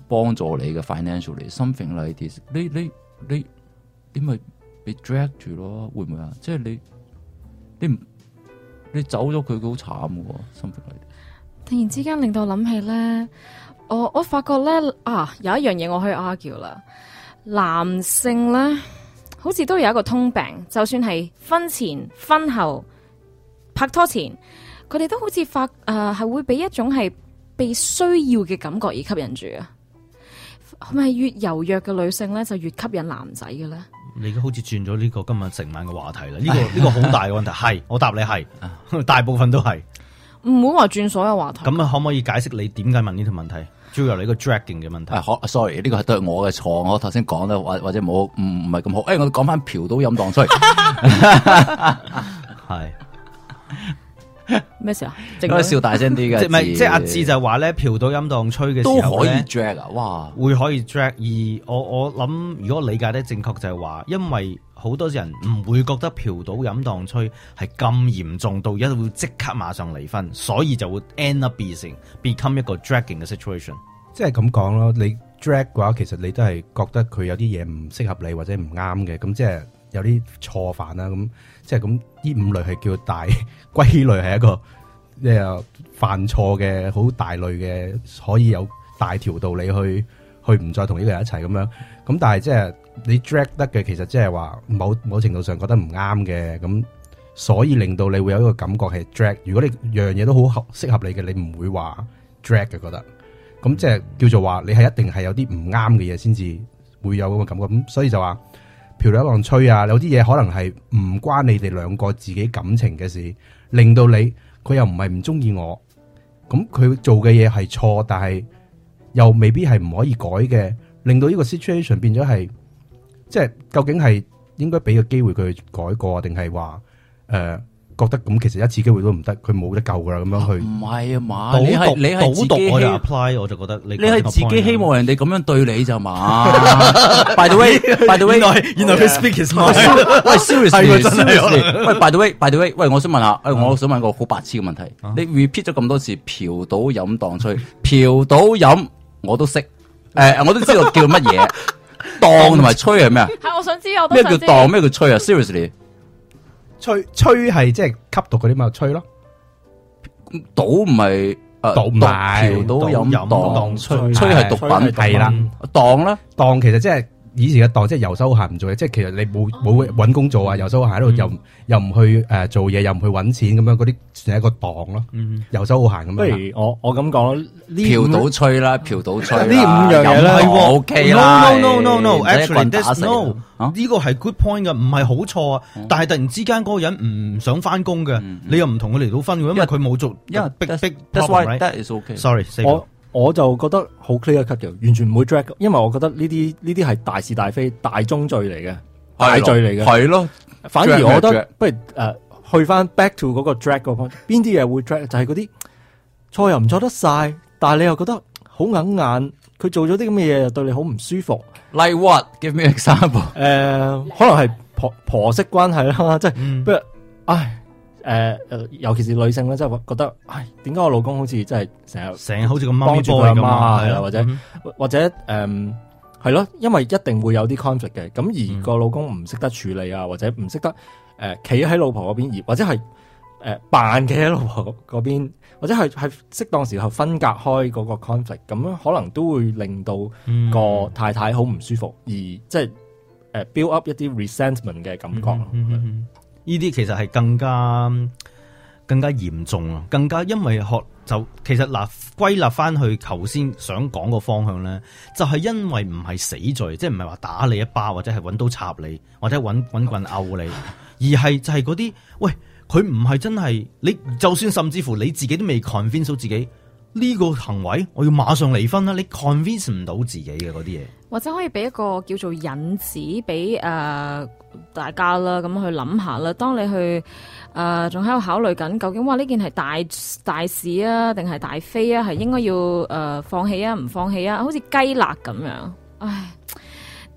幫助你嘅 financially something like this，你你你你咪被 drag 住咯，會唔會啊？即係你你唔你走咗佢，佢好慘嘅，something like this。 突然之間令到我諗起咧，我我發覺咧啊，有一樣嘢我可以 argue 啦，男性咧好似都有一個通病，就算係婚前、婚後、拍拖前，佢哋都好似發誒係會俾一種係被需要嘅感覺而吸引住啊。係咪越柔弱嘅女性咧就越吸引男仔嘅咧？ 你好似轉咗呢個今日成晚嘅話題啦，呢、這個呢、這個好大嘅問題。係我答你係，大部分都係。 唔好話轉所有話題。 咁啊，可唔可以解釋你點解問呢條問題？主要由你個 dragging 嘅問題。 啊、sorry， 呢個係都係我嘅錯，我頭先講得或或者冇唔唔係咁好。誒、欸，我講翻嫖賭飲蕩吹。係。 咩事啊？ 應該笑大聲啲嘅， 即係即係阿志就話咧，嫖賭飲蕩吹嘅時候都可以 drag 啊！哇， 會可以 drag。而我我諗，如果理解得正確就係話，因為好多人唔會覺得嫖賭飲蕩吹係咁嚴重到一定會即刻馬上離婚，所以就會 end up being become 一個 dragging 嘅 situation。 即係咁講咯，你 drag 嘅話，其實你都係覺得佢有啲嘢唔適合你或者唔啱嘅，咁即係有啲錯犯啦，咁。即係咁，呢五類係叫大歸類，係一個即係犯錯嘅好大類嘅，可以有大條道理去去唔再同呢個人一齊咁樣。咁但係即係你 drag 得嘅，其實即係話某某程度上覺得唔啱嘅，咁所以令到你會有一個感覺係 drag。如果你樣嘢都好合適合你嘅，你唔會話 drag 嘅覺得。咁即係叫做話你係一定係有啲唔啱嘅嘢先至會有咁嘅感覺。咁所以就話。嫖賭飲蕩吹啊，有啲嘢可能係唔關你哋兩個自己感情嘅事，令到你佢又唔係唔中意我，咁佢做嘅嘢係錯，但係又未必係唔可以改嘅，令到呢個 situation 變咗係，即係究竟係應該俾個機會佢改過，定係話誒覺得咁其實一次機會都唔得，佢冇得救噶啦，咁樣去。 唔係啊嘛， 賭你係你係自己我就 apply， 我就覺得你你係自己希望人哋咁樣對你咋嘛？By the way，by the way， 原來原來佢 speak is mine。 喂 ，seriously，seriously，喂 ，by the way，by the way，喂，我想問下，誒，我想問個好白痴嘅問題，你 repeat 咗咁多次嫖賭飲蕩吹，嫖賭飲我都識，誒，我都知道叫乜嘢，蕩同埋吹係咩啊？ 係，我想知我都咩叫蕩，咩叫吹啊 ？Seriously。 吹吹係即係吸毒嗰啲嘛，吹咯。 賭唔係誒， 賭唔係嫖賭飲蕩吹，吹係毒品係啦。 蕩啦， 蕩其實即係以前嘅蕩，即係游手好閒唔做嘢，即係其實你冇冇搵工做啊，游手好閒喺度又又唔去誒做嘢，又唔去搵錢咁樣，嗰啲算係一個蕩咯。游手好閒咁樣。 不如我我咁講啦， 嫖賭吹啦，嫖賭吹呢五樣嘢咧 ，O K 啦。 No no no no no，actually this no。呢個係 good point 嘅，唔係好錯啊！但係突然之間嗰個人唔想翻工嘅，你又唔同佢離到婚嘅，因為佢冇做，因為逼逼 That's why that is okay。 Sorry， 我我就覺得好 clear cut 嘅，完全唔會 drag，因為我覺得呢啲呢啲係大是大非、大宗罪嚟嘅，大罪嚟嘅。係咯，反而我覺得不如誒去翻 back to 嗰個 drag 嗰 point， 邊啲嘢會 drag 就係嗰啲錯又唔錯得晒，但係你又覺得好硬眼。佢做咗啲咁嘅嘢，又對你好唔舒服。 Like what? Give me an example。 誒，可能係婆婆媳關係啦，即係不如，唉，誒誒，尤其是女性咧，即係覺得，唉，點解我老公好似真係成日成日好似個媽咪幫住佢阿媽係啦， 係或者或者誒係咯，因為一定會有啲 conflict 嘅。咁而個老公唔識得處理啊，或者唔識得誒企喺老婆嗰邊，而或者係誒扮企喺老婆嗰邊。或者係係適當時候分隔開嗰個 conflict， 咁樣可能都會令到個太太好唔舒服，嗯、而即係誒 build up 一啲 resentment 嘅感覺。呢啲、 嗯嗯嗯、其實係更加更加嚴重啊！更加因為學就其實嗱歸納翻去頭先想講個方向咧，就係、是、因為唔係死罪，即係唔係話打你一巴，或者係揾刀插你，或者揾揾棍毆你，而係就係嗰啲喂。佢唔係真係你，就算甚至乎你自己都未 convince 到自己呢、這個行為，我要馬上離婚啦！你 convince 唔到自己嘅嗰啲嘢， 或者可以俾一個叫做引子俾誒、呃、大家啦，咁去諗下啦。當你去誒仲喺度考慮緊，究竟話呢件係大大事啊，定係大非啊？係應該要誒、呃、放棄啊，唔放棄啊？好似雞肋咁樣，唉。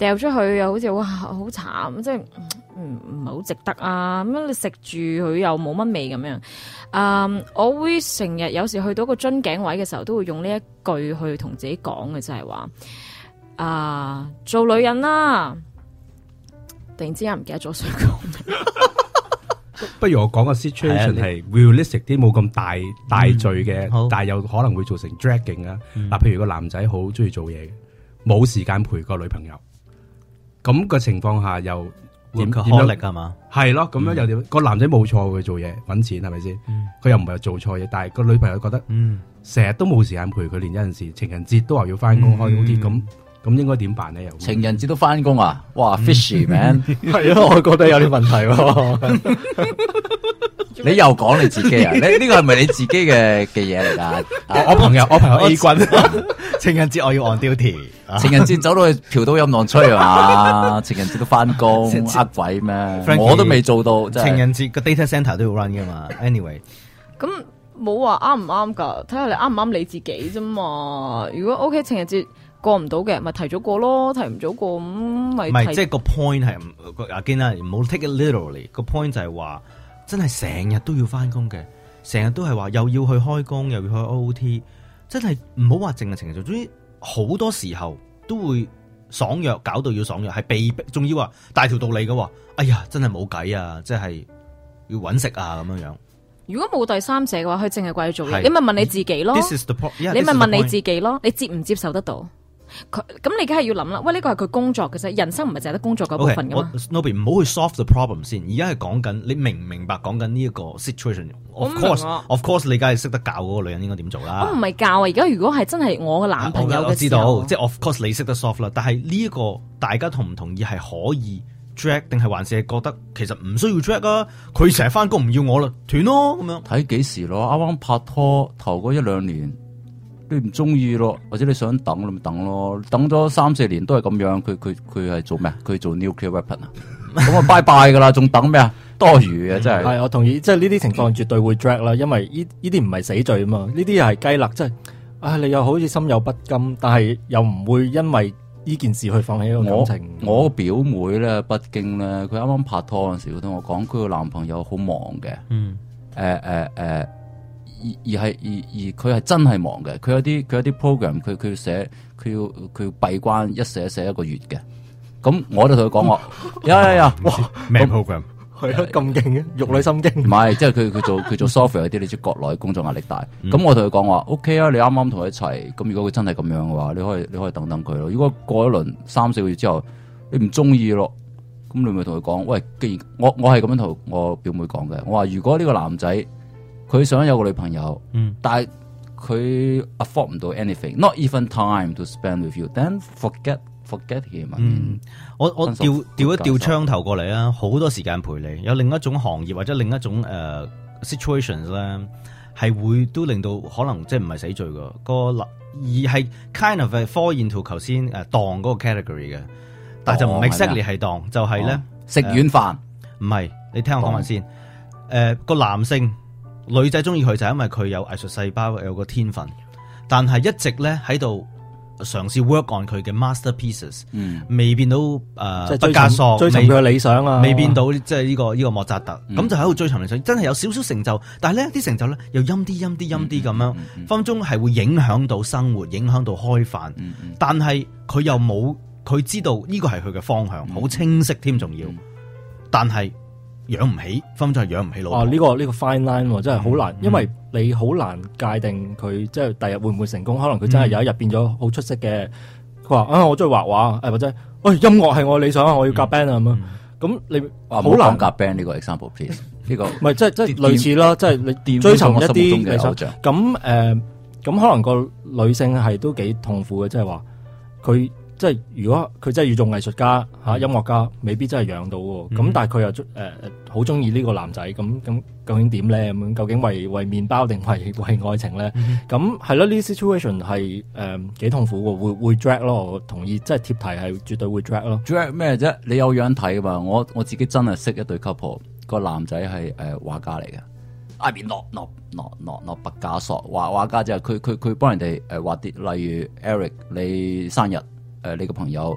掉出去又好似哇好慘，即係唔唔係好值得啊！咁樣你食住佢又冇乜味咁樣。啊、嗯，我會成日有時去到個樽頸位嘅時候，都會用呢一句去同自己講嘅，就係話啊，做女人啦。突然之間唔記得咗想講咩。 不如我講個 situation 係 realistic 啲，冇咁大大罪嘅，嗯、但係又可能會造成 dragging 啊。嗱、嗯，譬如個男仔好中意做嘢，冇時間陪個女朋友，咁個情況下又點點樣力係嘛？ 係咯，咁樣又點？個、嗯、男仔冇錯去做嘢搵錢係咪先？佢、嗯、又唔係做錯嘢，但係個女朋友覺得，嗯，成日都冇時間陪佢，連有陣時情人節都話要翻工開 O T 咁。咁應該點辦咧？又情人節都翻工啊！哇 ，fishy man， 係咯，我覺得有啲問題。 你又講你自己啊？你呢個係咪你自己嘅嘅嘢嚟噶？ 我我朋友我朋友 A 君， 情人節我要 on duty， 情人節走到去嫖到飲浪吹啊嘛！情人節都翻工，呃鬼咩？我都未做到。 情人節個 data center 都要 run 噶嘛 ？Anyway， 咁冇話啱唔啱噶？睇下你啱唔啱你自己啫嘛。如果 OK 情人節過唔到嘅，咪提早過咯，提唔早過咁咪。唔係，即係個 point 係阿堅啦，唔好 take it literally。個 point 就係話，真係成日都要翻工嘅，成日都係話又要去開工，又要去 O T， 真係唔好話淨係情人節，總之好多時候都會爽約，搞到要爽約，係被逼，仲要話大條道理嘅。哎呀，真係冇計啊，即係要搵食啊咁樣樣。 如果冇第三者嘅話，佢淨係掛住做嘢，你咪問你自己咯。 This is the point. Yeah, 你咪問你自己咯，你接唔接受得到？佢咁你梗係要諗啦，喂呢個係佢工作嘅啫，人生唔係淨係得工作嗰部分噶嘛。 Nobby 唔好去 solve the problem 先，而家係講緊你明唔明白講緊呢一個 situation。Of course，of course， 你梗係識得教嗰個女人應該點做啦。 我唔係教啊，而家如果係真係我嘅男朋友嘅時候， 我知道，即係 of course 你識得 solve 啦。但係呢一個大家同唔同意係可以 drag 定係還是係覺得其實唔需要 drag 啊？佢成日翻工唔要我啦，斷咯咁樣。 睇幾時咯？啱啱拍拖頭嗰一兩年。你唔中意咯，或者你想等你咪等咯，等咗三四年都係咁樣，佢佢佢係做咩？佢做 nuclear weapon 啊？咁啊拜拜噶啦，仲等咩啊？多餘嘅真係。 係我同意，即係呢啲情況絕對會 drag 啦，因為呢呢啲唔係死罪啊嘛，呢啲係雞肋，即係啊你又好似心有不甘，但係又唔會因為呢件事去放棄一個感情。 我我表妹咧，北京咧，佢啱啱拍拖嗰陣時，佢同我講，佢個男朋友好忙嘅。嗯。誒誒誒。而而係而而佢係真係忙嘅，佢有啲佢有啲 program，佢佢要寫，佢要佢要閉關一寫寫一個月嘅。咁我就同佢講話，呀呀呀，哇咩 program 係啊咁勁嘅，玉女心經。 唔係，即係佢佢做佢做 software 嗰啲，你知國內工作壓力大。咁、嗯、我同佢講話 ，OK 啊，你啱啱同佢一齊，咁如果佢真係咁樣嘅話，你可以你可以等等佢咯。如果過一輪三四個月之後，你唔中意咯，咁你咪同佢講，喂，既然我我係咁樣同我表妹講嘅，我話如果呢個男仔。佢想有個女朋友，嗯、但係佢 afford 唔到 anything，not even time to spend with you，then forget forget him。 嗯，我我調調一調槍頭過嚟啊，好多時間陪你，有另一種行業或者另一種誒、uh, situations 咧，係會都令到可能即係唔係死罪噶個，而係 kind of fall into 頭先誒當嗰個 category 嘅，但係就唔 exactly 係當，就係咧食軟飯， 唔係，你聽我講埋先，誒個男性。女仔中意佢就係因為佢有藝術細胞，有個天分，但係一直咧喺度嘗試 work on 佢嘅 masterpieces，嗯，未變到誒畢加索， 追尋佢嘅理想啊， 未變到即係呢個呢個莫扎特，咁、嗯、就喺度追尋理想，真係有少少成就，但係咧啲成就咧又陰啲陰啲陰啲咁樣，分分鐘係會影響到生活，影響到開飯，嗯嗯、但係佢又冇佢知道呢個係佢嘅方向，好、嗯、清晰添，仲要，嗯、但係。養唔起，分分鐘係養唔起老婆。 啊，呢、這個呢、這個 fine line 真係好難，嗯、因為你好難界定佢即係第日會唔會成功。可能佢真係有一日變咗好出色嘅。佢話啊，我中意畫畫，誒或者，喂、哎、音樂係我理想，我要夾 band 啊咁樣。咁你好難夾 band 呢個 example please。呢個唔係即係即係類似啦，即係你追尋一啲理想。咁誒，咁、呃、可能個女性係都幾痛苦嘅，即係話佢。即係如果佢真係要做藝術家吓、嗯、音樂家，未必真係養到喎。咁、嗯、但係佢又誒好中意呢個男仔，咁咁究竟點咧？咁究竟為為麵包定為為愛情咧？咁係咯，呢啲 situation 係誒幾痛苦喎，會會 drag 咯。我同意，即係貼題係絕對會 drag 咯。 drag 咩啫？你有樣睇噶嘛？我我自己真係識一對 couple，個男仔係誒畫家嚟嘅。I mean not not not not not 畢加索畫畫家就係佢佢佢幫人哋誒畫啲，例如 Eric 你生日。誒、呃，你個朋友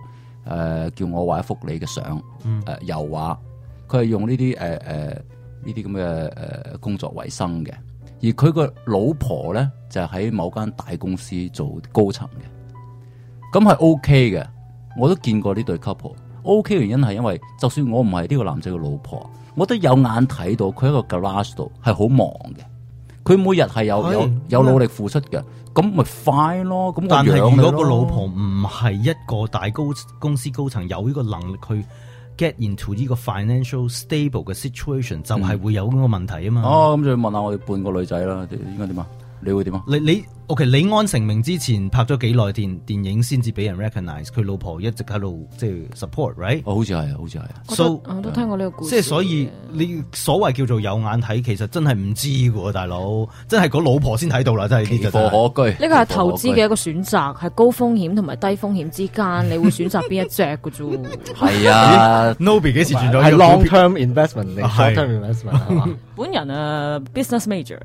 呃、叫我畫一幅你嘅相，誒、 嗯呃、油畫，佢係用呢啲誒誒呢啲咁嘅誒工作為生嘅。而佢個老婆咧就係、是、喺某間大公司做高層嘅，咁係 O K 嘅。我都見過呢對 couple，O K 原因係因為就算我唔係呢個男仔嘅老婆，我都有眼睇到佢喺個 garage 度係好忙嘅。佢每日係有有有努力付出嘅，咁咪 fine 咯。咁但係如果個老婆唔係一個大高公司高層，有呢個能力去 get into 呢個 financial stable 嘅 situation，就係會有咁個問題啊嘛。 哦，咁就問下我哋半個女仔啦，應該點啊？你會點啊？ 你你 OK？李安成名之前拍咗幾耐電電影先至俾人 recognize， 佢老婆一直喺度即係 support，right？ 哦，好似係，好似係。 So 我都聽過呢個故事。 即係所以你所謂叫做有眼睇，其實真係唔知嘅喎，大佬，真係個老婆先睇到啦，真係呢貨可居。 呢個係投資嘅一個選擇，係高風險同埋低風險之間，你會選擇邊一隻嘅啫？ 係啊 ，Nobby 幾時轉咗？ 係 long term investment 定 short term investment 係嘛？ 本人啊 ，business major。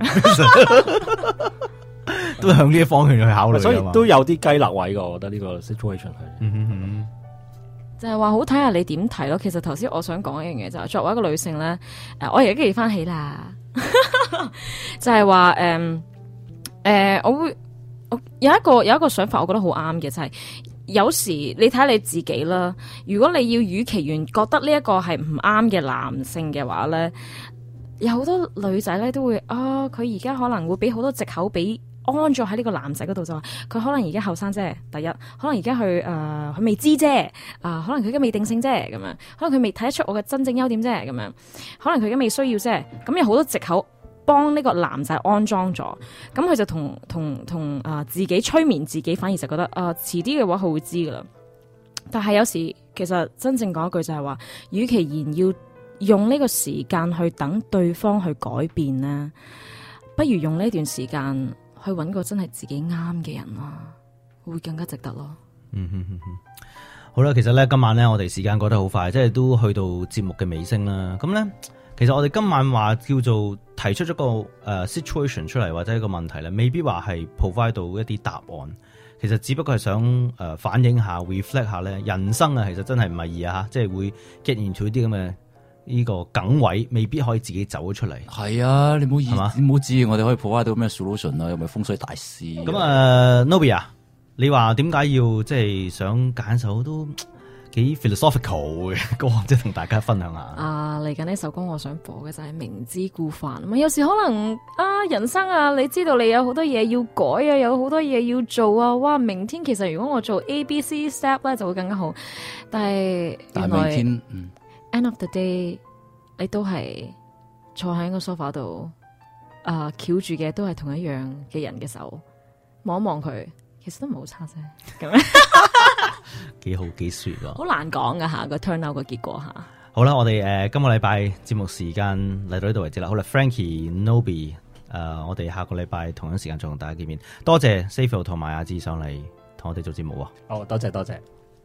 都向呢一方向去考慮， 所以都有啲雞肋位㗎。我覺得呢個 situation 係， 嗯哼哼就係話好睇下你點睇咯。其實頭先我想講一樣嘢就係，作為一個女性咧，誒，我而家記翻起啦，就係話誒誒，我會我有一個有一個想法，我覺得好啱嘅，就係、是、有時你睇下你自己啦。如果你要與其原覺得呢一個係唔啱嘅男性嘅話咧，有好多女仔咧都會啊，佢而家可能會俾好多藉口俾。安咗喺呢個男仔嗰度就話佢可能而家後生啫，第一可能而家佢誒佢未知啫，啊、呃、可能佢而家未定性啫咁樣，可能佢未睇得出我嘅真正優點啫咁樣，可能佢而家未需要啫，咁有好多藉口幫呢個男仔安裝咗，咁佢就同同同啊自己催眠自己，反而就覺得啊遲啲嘅話佢會知噶啦。但係有時其實真正講一句就係話，與其然要用呢個時間去等對方去改變呢，不如用呢段時間。去揾個真係自己啱嘅人咯，會更加值得咯。 嗯哼哼哼，好啦，其實咧今晚咧我哋時間過得好快，即係都去到節目嘅尾聲啦。咁咧，其實我哋今晚話叫做提出咗個誒、uh, situation 出嚟，或者一個問題咧，未必話係 provide 到一啲答案。其實只不過係想誒、呃、反映下 reflect 下咧，人生啊，其實真係唔係易啊，即係會 get into 啲咁嘅。呢個梗位未必可以自己走咗出嚟。 係啊，你唔好意，你唔好指意我哋可以 provide 到咩 solution 啊？又咪風水大師？ 咁啊 ，Nobby 啊，你話點解要即係想揀首都幾 philosophical 嘅歌，即係同大家分享下？ 啊，嚟緊呢首歌我想播嘅就係明知故犯。咁有時可能啊，人生啊，你知道你有好多嘢要改啊，有好多嘢要做啊。哇，明天其實如果我做 A、B、C step 咧，就會更加好。但係但係明天，嗯。 End of the day，你都係坐喺個 sofa 度，啊，翹住嘅都係同一樣嘅人嘅手，望一望佢，其實都唔係好差啫。咁樣幾好幾 sweet 喎， 好難講噶吓個 turn out 個結果吓。 好啦，我哋誒、呃、今個禮拜節目時間嚟到呢度為止啦。好啦 ，Frankie、Nobby，誒、呃，我哋下個禮拜同樣時間再同大家見面。多謝 Samuel 同埋阿志上嚟同我哋做節目。 哦，多謝多謝。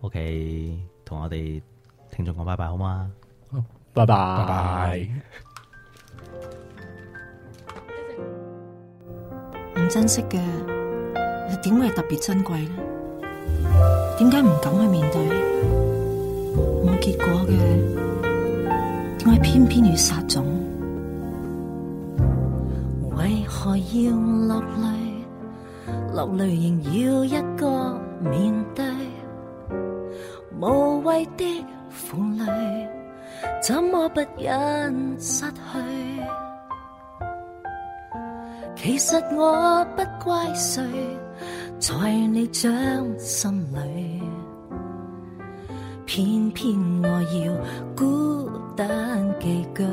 OK，同我哋聽眾講拜拜好嗎？ 好，拜拜拜拜。 唔珍惜嘅，點會係特別珍貴咧？點解唔敢去面對？冇結果嘅，點解偏偏要撒種？為何要落淚？落淚仍要一個面對，無謂的負累，怎麼不忍失去？其實我不怪誰，在你掌心裏，偏偏我要孤單寄居。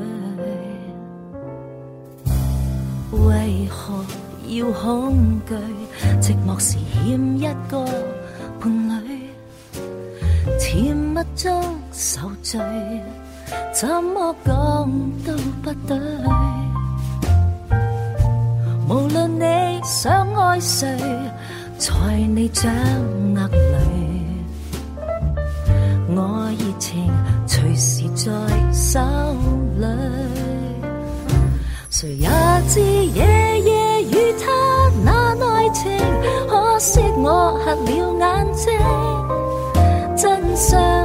為何要恐懼？寂寞時欠一個伴侶，甜蜜中受罪，怎麼講都不對。無論你想愛誰，在你掌握裏，我熱情隨時在手裏。誰也知夜夜與他那愛情，可惜我瞎了眼睛，真相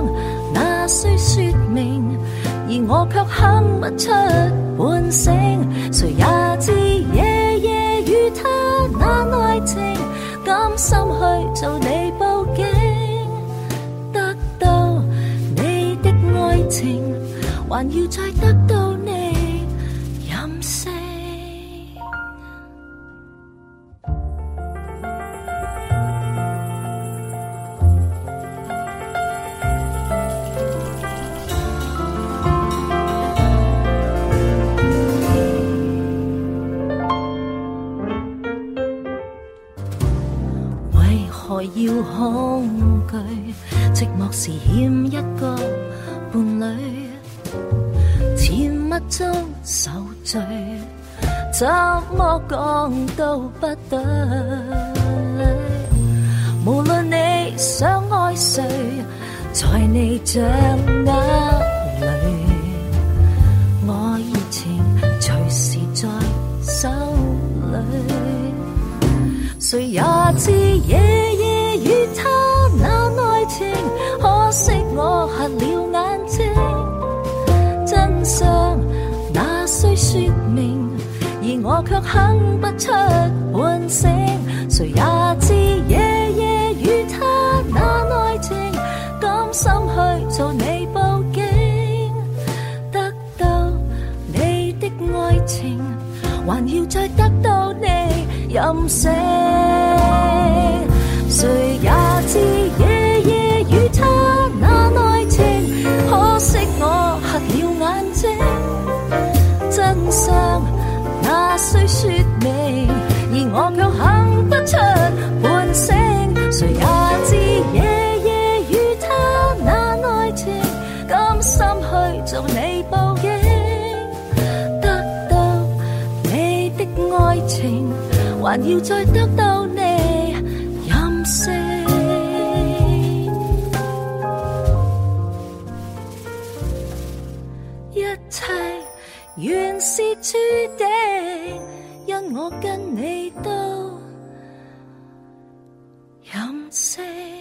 不出半聲，誰也知夜夜與他那愛情，甘心去做你報警，得到你的愛情，還要再得到你任性。何要恐懼？寂寞時欠一個伴侶，甜蜜中受罪，怎麼講都不對。無論你想愛誰，在你掌握裏，我熱情隨時在手裏，誰也知夜夜與他那愛情，可惜我瞎了眼睛，真相那需說明，而我卻哼不出半聲。誰也知夜夜與他那愛情，甘心去做你報警，得到你的愛情，還要再得到你任性。誰也知夜夜與他那愛情，可惜我瞎了眼睛，真相那需說明，而我卻哼不出半聲。誰也知夜夜與他那愛情，甘心去做你報警，得到你的愛情，還要再得到你任性。一切原是注定，因我跟你都任性。